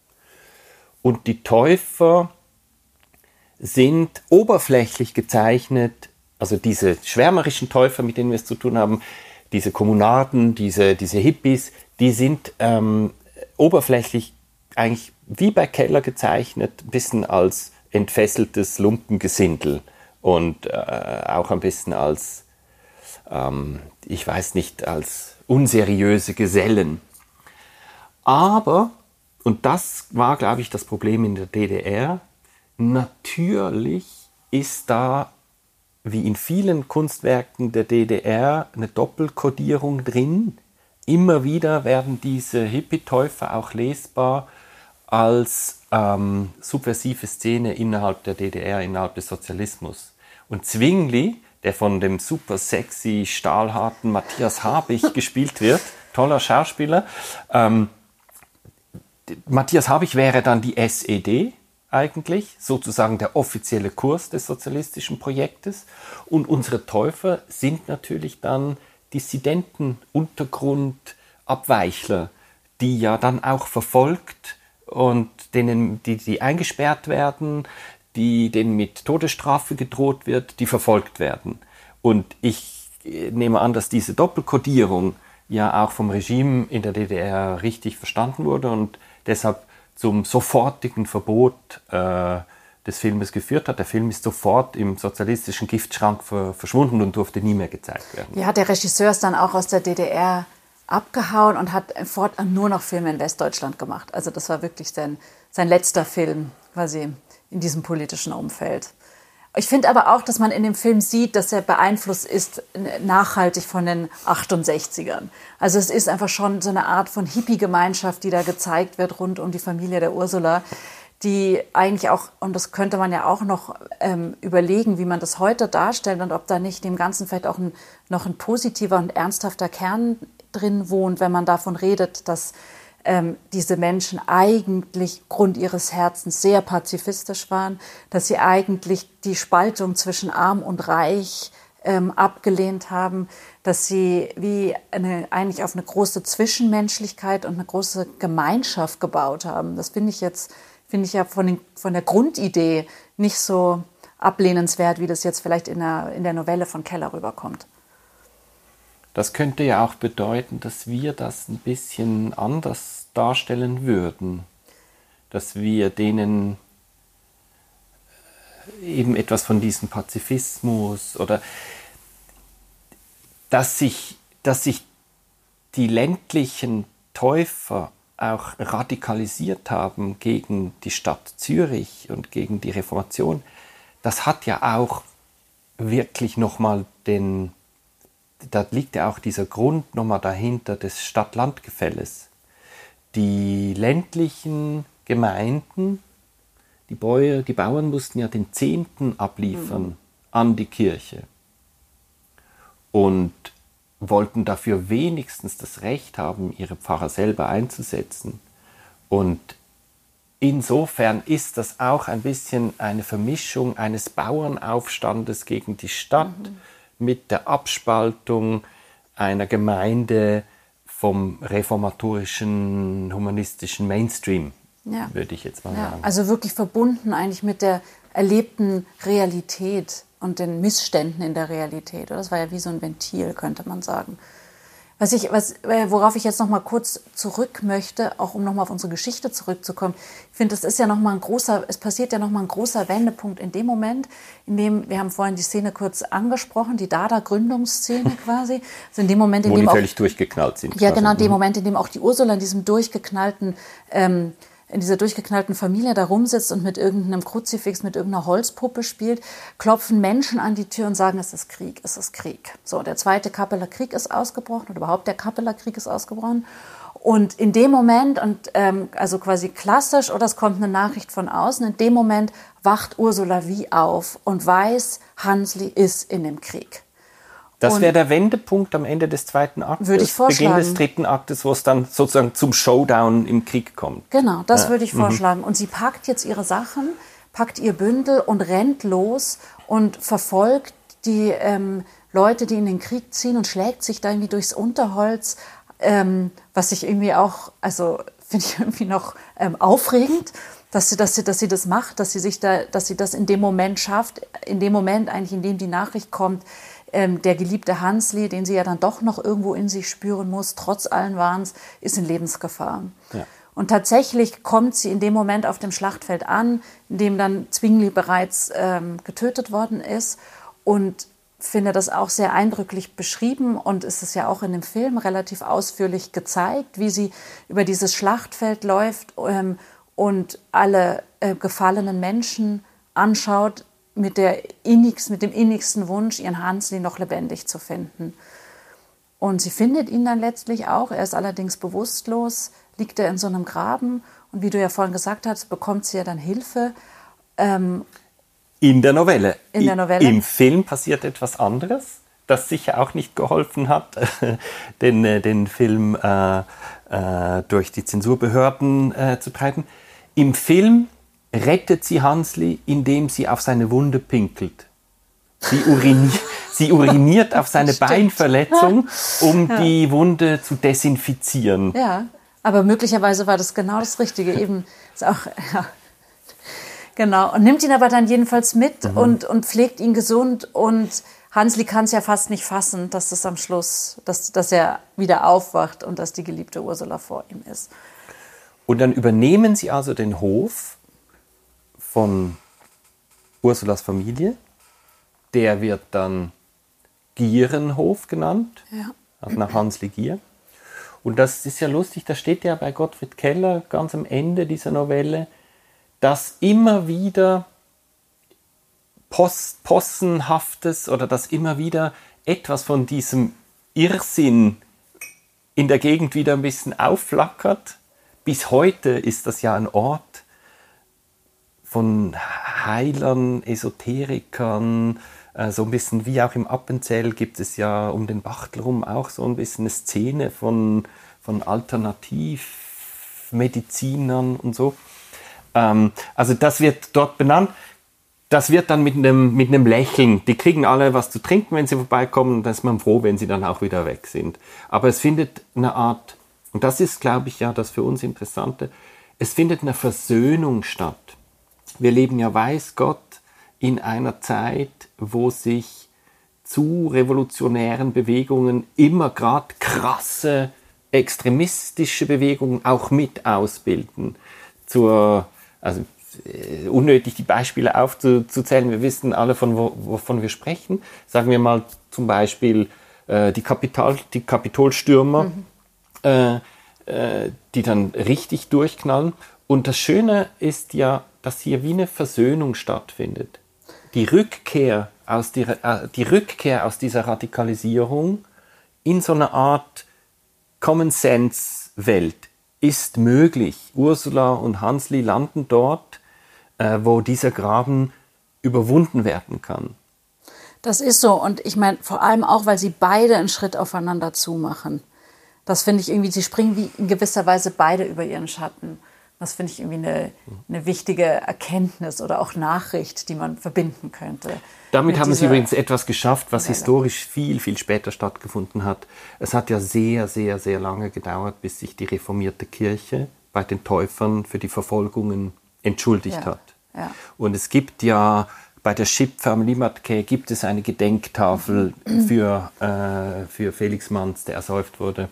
Speaker 2: Und die Täufer sind oberflächlich gezeichnet Also diese schwärmerischen Täufer, mit denen wir es zu tun haben, diese Kommunarden, diese Hippies, die sind oberflächlich eigentlich wie bei Keller gezeichnet, ein bisschen als entfesseltes Lumpengesindel und auch ein bisschen als, ich weiß nicht, als unseriöse Gesellen. Aber, und das war, glaube ich, das Problem in der DDR, natürlich ist da, wie in vielen Kunstwerken der DDR, eine Doppelkodierung drin. Immer wieder werden diese Hippie-Täufer auch lesbar als subversive Szene innerhalb der DDR, innerhalb des Sozialismus. Und Zwingli, der von dem super sexy, stahlharten Matthias Habich gespielt wird, toller Schauspieler, Matthias Habich wäre dann die SED eigentlich, sozusagen der offizielle Kurs des sozialistischen Projektes. Und unsere Täufer sind natürlich dann Dissidenten, Untergrundabweichler, die ja dann auch verfolgt und denen, die eingesperrt werden, denen mit Todesstrafe gedroht wird, die verfolgt werden. Und ich nehme an, dass diese Doppelkodierung ja auch vom Regime in der DDR richtig verstanden wurde und deshalb zum sofortigen Verbot des Filmes geführt hat. Der Film ist sofort im sozialistischen Giftschrank verschwunden und durfte nie mehr gezeigt werden.
Speaker 1: Ja, der Regisseur ist dann auch aus der DDR abgehauen und hat fortan nur noch Filme in Westdeutschland gemacht. Also das war wirklich sein letzter Film quasi in diesem politischen Umfeld. Ich finde aber auch, dass man in dem Film sieht, dass er beeinflusst ist nachhaltig von den 68ern. Also es ist einfach schon so eine Art von Hippie-Gemeinschaft, die da gezeigt wird rund um die Familie der Ursula, die eigentlich auch, und das könnte man ja auch noch überlegen, wie man das heute darstellt und ob da nicht dem Ganzen vielleicht auch noch ein positiver und ernsthafter Kern drin wohnt, wenn man davon redet, dass diese Menschen eigentlich Grund ihres Herzens sehr pazifistisch waren, dass sie eigentlich die Spaltung zwischen Arm und Reich abgelehnt haben, dass sie eigentlich auf eine große Zwischenmenschlichkeit und eine große Gemeinschaft gebaut haben. Das finde ich ja von der Grundidee nicht so ablehnenswert, wie das jetzt vielleicht in der Novelle von Keller rüberkommt.
Speaker 2: Das könnte ja auch bedeuten, dass wir das ein bisschen anders darstellen würden. Dass wir denen eben etwas von diesem Pazifismus oder dass sich die ländlichen Täufer auch radikalisiert haben gegen die Stadt Zürich und gegen die Reformation, das hat ja auch wirklich nochmal da liegt ja auch dieser Grund nochmal dahinter des Stadt-Land-Gefälles. Die ländlichen Gemeinden, die Bauern mussten ja den Zehnten abliefern an die Kirche und wollten dafür wenigstens das Recht haben, ihre Pfarrer selber einzusetzen. Und insofern ist das auch ein bisschen eine Vermischung eines Bauernaufstandes gegen die Stadt mit der Abspaltung einer Gemeinde vom reformatorischen, humanistischen Mainstream, würde ich jetzt mal sagen.
Speaker 1: Also wirklich verbunden eigentlich mit der erlebten Realität und den Missständen in der Realität. Das war ja wie so ein Ventil, könnte man sagen. Worauf ich jetzt noch mal kurz zurück möchte, auch um noch mal auf unsere Geschichte zurückzukommen. Ich finde, es passiert ja noch mal ein großer Wendepunkt in dem Moment, in dem, wir haben vorhin die Szene kurz angesprochen, die Dada-Gründungsszene quasi. Also in dem Moment, in
Speaker 2: wo
Speaker 1: dem
Speaker 2: die
Speaker 1: auch,
Speaker 2: völlig durchgeknallt sind.
Speaker 1: Ja, genau, in dem Moment, in dem auch die Ursula in dieser durchgeknallten Familie da rumsitzt und mit irgendeinem Kruzifix, mit irgendeiner Holzpuppe spielt, klopfen Menschen an die Tür und sagen, es ist Krieg, es ist Krieg. So, der zweite Kappeler Krieg ist ausgebrochen oder überhaupt der Kappeler Krieg ist ausgebrochen. Und in dem Moment, also quasi klassisch, oder es kommt eine Nachricht von außen, in dem Moment wacht Ursula wie auf und weiß, Hansli ist in dem Krieg.
Speaker 2: Das wäre der Wendepunkt am Ende des zweiten Aktes,
Speaker 1: würde ich vorschlagen.
Speaker 2: Beginn des dritten Aktes, wo es dann sozusagen zum Showdown im Krieg kommt.
Speaker 1: Genau, das würde ich vorschlagen. Und sie packt jetzt ihre Sachen, packt ihr Bündel und rennt los und verfolgt die Leute, die in den Krieg ziehen und schlägt sich da irgendwie durchs Unterholz, was ich irgendwie auch, also finde ich irgendwie noch aufregend. dass sie das macht, dass sie das in dem Moment schafft, in dem Moment eigentlich, in dem die Nachricht kommt, der geliebte Hansli, den sie ja dann doch noch irgendwo in sich spüren muss, trotz allen Wahns, ist in Lebensgefahr. Ja. Und tatsächlich kommt sie in dem Moment auf dem Schlachtfeld an, in dem dann Zwingli bereits getötet worden ist, und finde das auch sehr eindrücklich beschrieben, und es ist ja auch in dem Film relativ ausführlich gezeigt, wie sie über dieses Schlachtfeld läuft und alle gefallenen Menschen anschaut, mit dem innigsten Wunsch, ihren Hansli noch lebendig zu finden. Und sie findet ihn dann letztlich auch. Er ist allerdings bewusstlos, liegt er in so einem Graben. Und wie du ja vorhin gesagt hast, bekommt sie ja dann Hilfe.
Speaker 2: In der Novelle.
Speaker 1: Im
Speaker 2: Film passiert etwas anderes, das sicher auch nicht geholfen hat, den Film durch die Zensurbehörden zu treiben. Im Film rettet sie Hansli, indem sie auf seine Wunde pinkelt. Sie uriniert auf seine Beinverletzung, um die Wunde zu desinfizieren.
Speaker 1: Ja, aber möglicherweise war das genau das Richtige. Eben ist auch, ja, genau. Und nimmt ihn aber dann jedenfalls mit und pflegt ihn gesund. Und Hansli kann es ja fast nicht fassen, dass es am Schluss, dass er wieder aufwacht und dass die geliebte Ursula vor ihm ist.
Speaker 2: Und dann übernehmen sie also den Hof von Ursulas Familie. Der wird dann Gierenhof genannt, also nach Hansli Gier. Und das ist ja lustig, das steht ja bei Gottfried Keller ganz am Ende dieser Novelle, dass immer wieder Possenhaftes oder dass immer wieder etwas von diesem Irrsinn in der Gegend wieder ein bisschen aufflackert. Bis heute ist das ja ein Ort von Heilern, Esoterikern, so ein bisschen wie auch im Appenzell gibt es ja um den Bachtel rum auch so ein bisschen eine Szene von Alternativmedizinern und so. Also das wird dort benannt. Das wird dann mit einem Lächeln. Die kriegen alle was zu trinken, wenn sie vorbeikommen, und da ist man froh, wenn sie dann auch wieder weg sind. Aber es findet eine Art, und das ist, glaube ich, ja das für uns Interessante, es findet eine Versöhnung statt. Wir leben ja, weiß Gott, in einer Zeit, wo sich zu revolutionären Bewegungen immer gerade krasse extremistische Bewegungen auch mit ausbilden. Also unnötig die Beispiele aufzuzählen, wir wissen alle, wovon wir sprechen. Sagen wir mal zum Beispiel die Kapitolstürmer, die dann richtig durchknallen. Und das Schöne ist ja, dass hier wie eine Versöhnung stattfindet. Die Rückkehr aus dieser Radikalisierung in so eine Art Common-Sense-Welt ist möglich. Ursula und Hansli landen dort, wo dieser Graben überwunden werden kann.
Speaker 1: Das ist so. Und ich meine, vor allem auch, weil sie beide einen Schritt aufeinander zumachen. Das finde ich irgendwie, sie springen wie in gewisser Weise beide über ihren Schatten. Das finde ich irgendwie eine wichtige Erkenntnis oder auch Nachricht, die man verbinden könnte.
Speaker 2: Damit haben sie übrigens etwas geschafft, was historisch viel, viel später stattgefunden hat. Es hat ja sehr, sehr, sehr lange gedauert, bis sich die reformierte Kirche bei den Täufern für die Verfolgungen entschuldigt hat. Ja. Und es gibt ja bei der Schipfer am Limmatquai gibt es eine Gedenktafel für Felix Manz, der ersäuft wurde.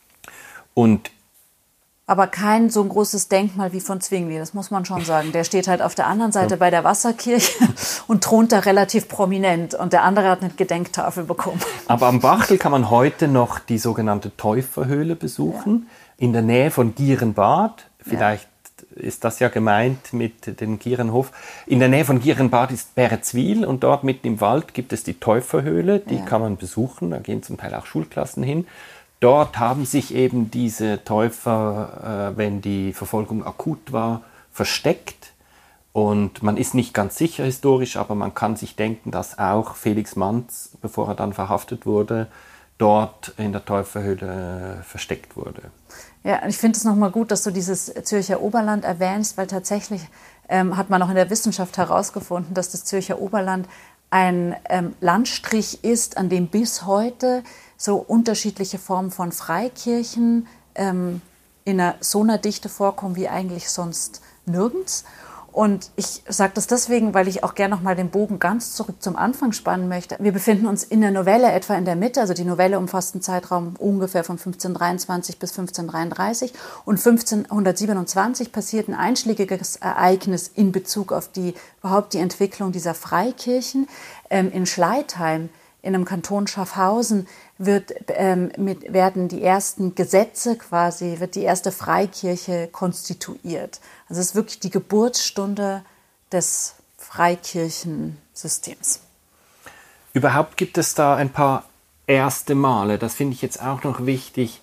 Speaker 1: Aber kein so ein großes Denkmal wie von Zwingli, das muss man schon sagen. Der steht halt auf der anderen Seite bei der Wasserkirche und thront da relativ prominent. Und der andere hat eine Gedenktafel bekommen.
Speaker 2: Aber am Bachtel kann man heute noch die sogenannte Täuferhöhle besuchen, in der Nähe von Gierenbad. Vielleicht ist das ja gemeint mit dem Gierenhof. In der Nähe von Gierenbad ist Beretzwil und dort mitten im Wald gibt es die Täuferhöhle. Die kann man besuchen, da gehen zum Teil auch Schulklassen hin. Dort haben sich eben diese Täufer, wenn die Verfolgung akut war, versteckt. Und man ist nicht ganz sicher historisch, aber man kann sich denken, dass auch Felix Manz, bevor er dann verhaftet wurde, dort in der Täuferhöhle versteckt wurde.
Speaker 1: Ja, ich finde es nochmal gut, dass du dieses Zürcher Oberland erwähnst, weil tatsächlich hat man auch in der Wissenschaft herausgefunden, dass das Zürcher Oberland ein Landstrich ist, an dem bis heute so unterschiedliche Formen von Freikirchen in so einer Dichte vorkommen wie eigentlich sonst nirgends. Und ich sage das deswegen, weil ich auch gerne noch mal den Bogen ganz zurück zum Anfang spannen möchte. Wir befinden uns in der Novelle etwa in der Mitte. Also die Novelle umfasst einen Zeitraum ungefähr von 1523 bis 1533. Und 1527 passiert ein einschlägiges Ereignis in Bezug auf überhaupt die Entwicklung dieser Freikirchen. In Schleitheim, in einem Kanton Schaffhausen, werden die ersten Gesetze quasi, wird die erste Freikirche konstituiert. Also es ist wirklich die Geburtsstunde des Freikirchensystems.
Speaker 2: Überhaupt gibt es da ein paar erste Male, das finde ich jetzt auch noch wichtig.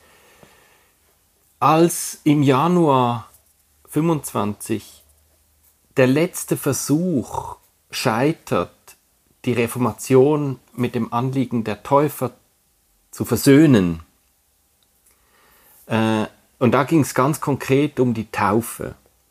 Speaker 2: Als im Januar 25 der letzte Versuch scheitert, die Reformation mit dem Anliegen der Täufer zu versöhnen. Und da ging es ganz konkret um die Taufe.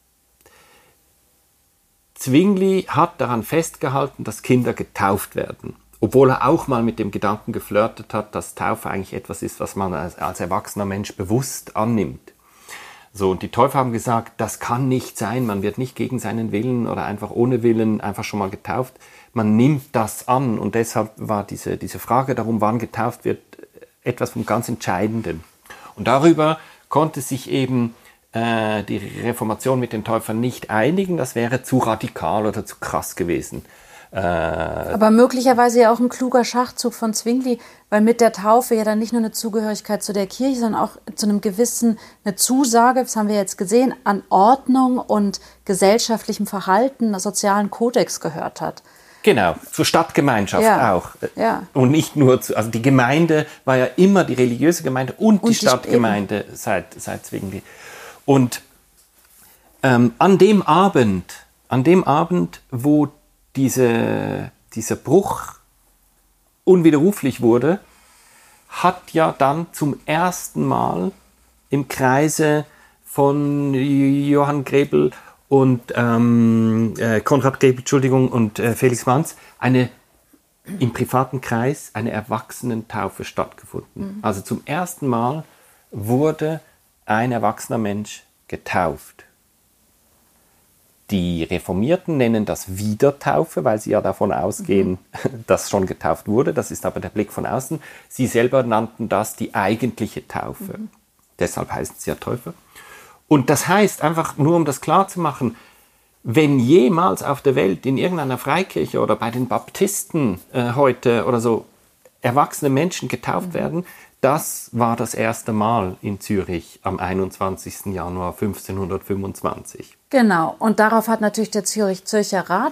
Speaker 2: Zwingli hat daran festgehalten, dass Kinder getauft werden, obwohl er auch mal mit dem Gedanken geflirtet hat, dass Taufe eigentlich etwas ist, was man als erwachsener Mensch bewusst annimmt. So, und die Täufer haben gesagt, das kann nicht sein, man wird nicht gegen seinen Willen oder einfach ohne Willen einfach schon mal getauft. Man nimmt das an und deshalb war diese Frage darum, wann getauft wird, etwas vom ganz Entscheidenden. Und darüber konnte sich eben die Reformation mit den Täufern nicht einigen, das wäre zu radikal oder zu krass gewesen.
Speaker 1: Aber möglicherweise ja auch ein kluger Schachzug von Zwingli, weil mit der Taufe ja dann nicht nur eine Zugehörigkeit zu der Kirche, sondern auch zu einem gewissen, eine Zusage, das haben wir jetzt gesehen, an Ordnung und gesellschaftlichem Verhalten, sozialen Kodex gehört hat.
Speaker 2: Genau, zur Stadtgemeinschaft auch.
Speaker 1: Ja.
Speaker 2: Und nicht nur also die Gemeinde war ja immer die religiöse Gemeinde und die Stadtgemeinde seit Zwingli. Und an dem Abend, wo dieser Bruch unwiderruflich wurde, hat ja dann zum ersten Mal im Kreise von Johann Grebel und Konrad Grebel, und Felix Manz im privaten Kreis eine Erwachsenentaufe stattgefunden. Also zum ersten Mal wurde ein erwachsener Mensch getauft. Die Reformierten nennen das Wiedertaufe, weil sie ja davon ausgehen, dass schon getauft wurde. Das ist aber der Blick von außen. Sie selber nannten das die eigentliche Taufe. Deshalb heißen sie ja Täufer. Und das heißt, einfach nur um das klar zu machen, wenn jemals auf der Welt in irgendeiner Freikirche oder bei den Baptisten heute oder so erwachsene Menschen getauft werden, das war das erste Mal in Zürich am 21. Januar 1525.
Speaker 1: Genau, und darauf hat natürlich der Zürcher Rat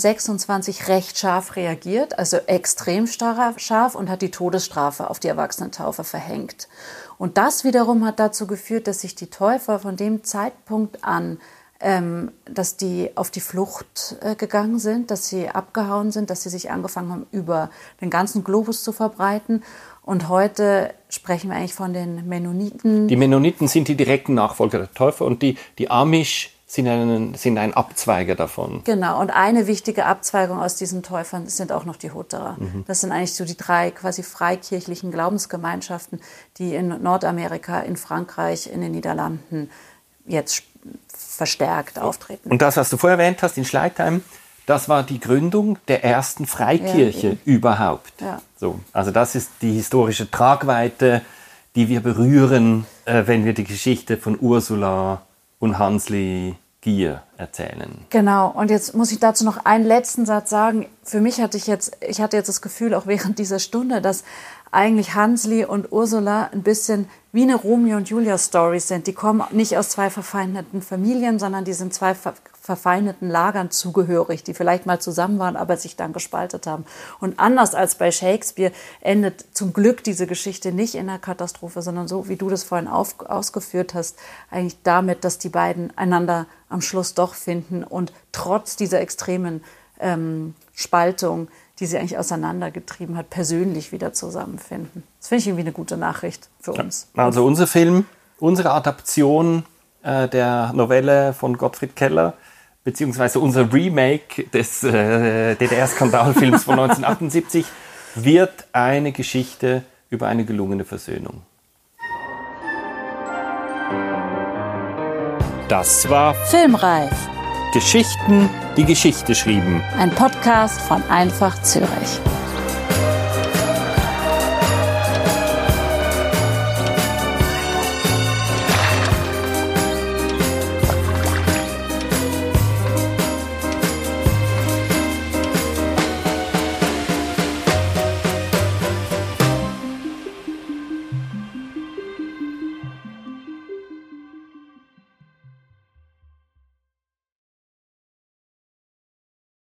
Speaker 1: 1526 recht scharf reagiert, also extrem scharf, und hat die Todesstrafe auf die Erwachsenentaufe verhängt. Und das wiederum hat dazu geführt, dass sich die Täufer von dem Zeitpunkt an, dass die auf die Flucht gegangen sind, dass sie abgehauen sind, dass sie sich angefangen haben, über den ganzen Globus zu verbreiten. Und heute sprechen wir eigentlich von den Mennoniten. Die
Speaker 2: Mennoniten sind die direkten Nachfolger der Täufer und die Amish sind ein Abzweiger davon.
Speaker 1: Genau, und eine wichtige Abzweigung aus diesen Täufern sind auch noch die Hutterer. Das sind eigentlich so die 3 quasi freikirchlichen Glaubensgemeinschaften, die in Nordamerika, in Frankreich, in den Niederlanden jetzt verstärkt auftreten.
Speaker 2: Und das, was du vorher erwähnt hast, in Schleitheim, das war die Gründung der ersten Freikirche überhaupt.
Speaker 1: Ja.
Speaker 2: So, also das ist die historische Tragweite, die wir berühren, wenn wir die Geschichte von Ursula und Hansli Gier erzählen.
Speaker 1: Genau, und jetzt muss ich dazu noch einen letzten Satz sagen. Für mich hatte ich hatte jetzt das Gefühl, auch während dieser Stunde, dass eigentlich Hansli und Ursula ein bisschen wie eine Romeo und Julia Story sind. Die kommen nicht aus 2 verfeindeten Familien, sondern die sind 2 verfeindeten Lagern zugehörig, die vielleicht mal zusammen waren, aber sich dann gespaltet haben. Und anders als bei Shakespeare endet zum Glück diese Geschichte nicht in einer Katastrophe, sondern so, wie du das vorhin ausgeführt hast, eigentlich damit, dass die beiden einander am Schluss doch finden und trotz dieser extremen Spaltung, die sie eigentlich auseinandergetrieben hat, persönlich wieder zusammenfinden. Das finde ich irgendwie eine gute Nachricht für uns.
Speaker 2: Also unser Film, unsere Adaption der Novelle von Gottfried Keller, beziehungsweise unser Remake des DDR-Skandalfilms von 1978, wird eine Geschichte über eine gelungene Versöhnung. Das war
Speaker 1: Filmreif,
Speaker 2: Geschichten, die Geschichte schrieben.
Speaker 1: ein Podcast von Einfach Zürich.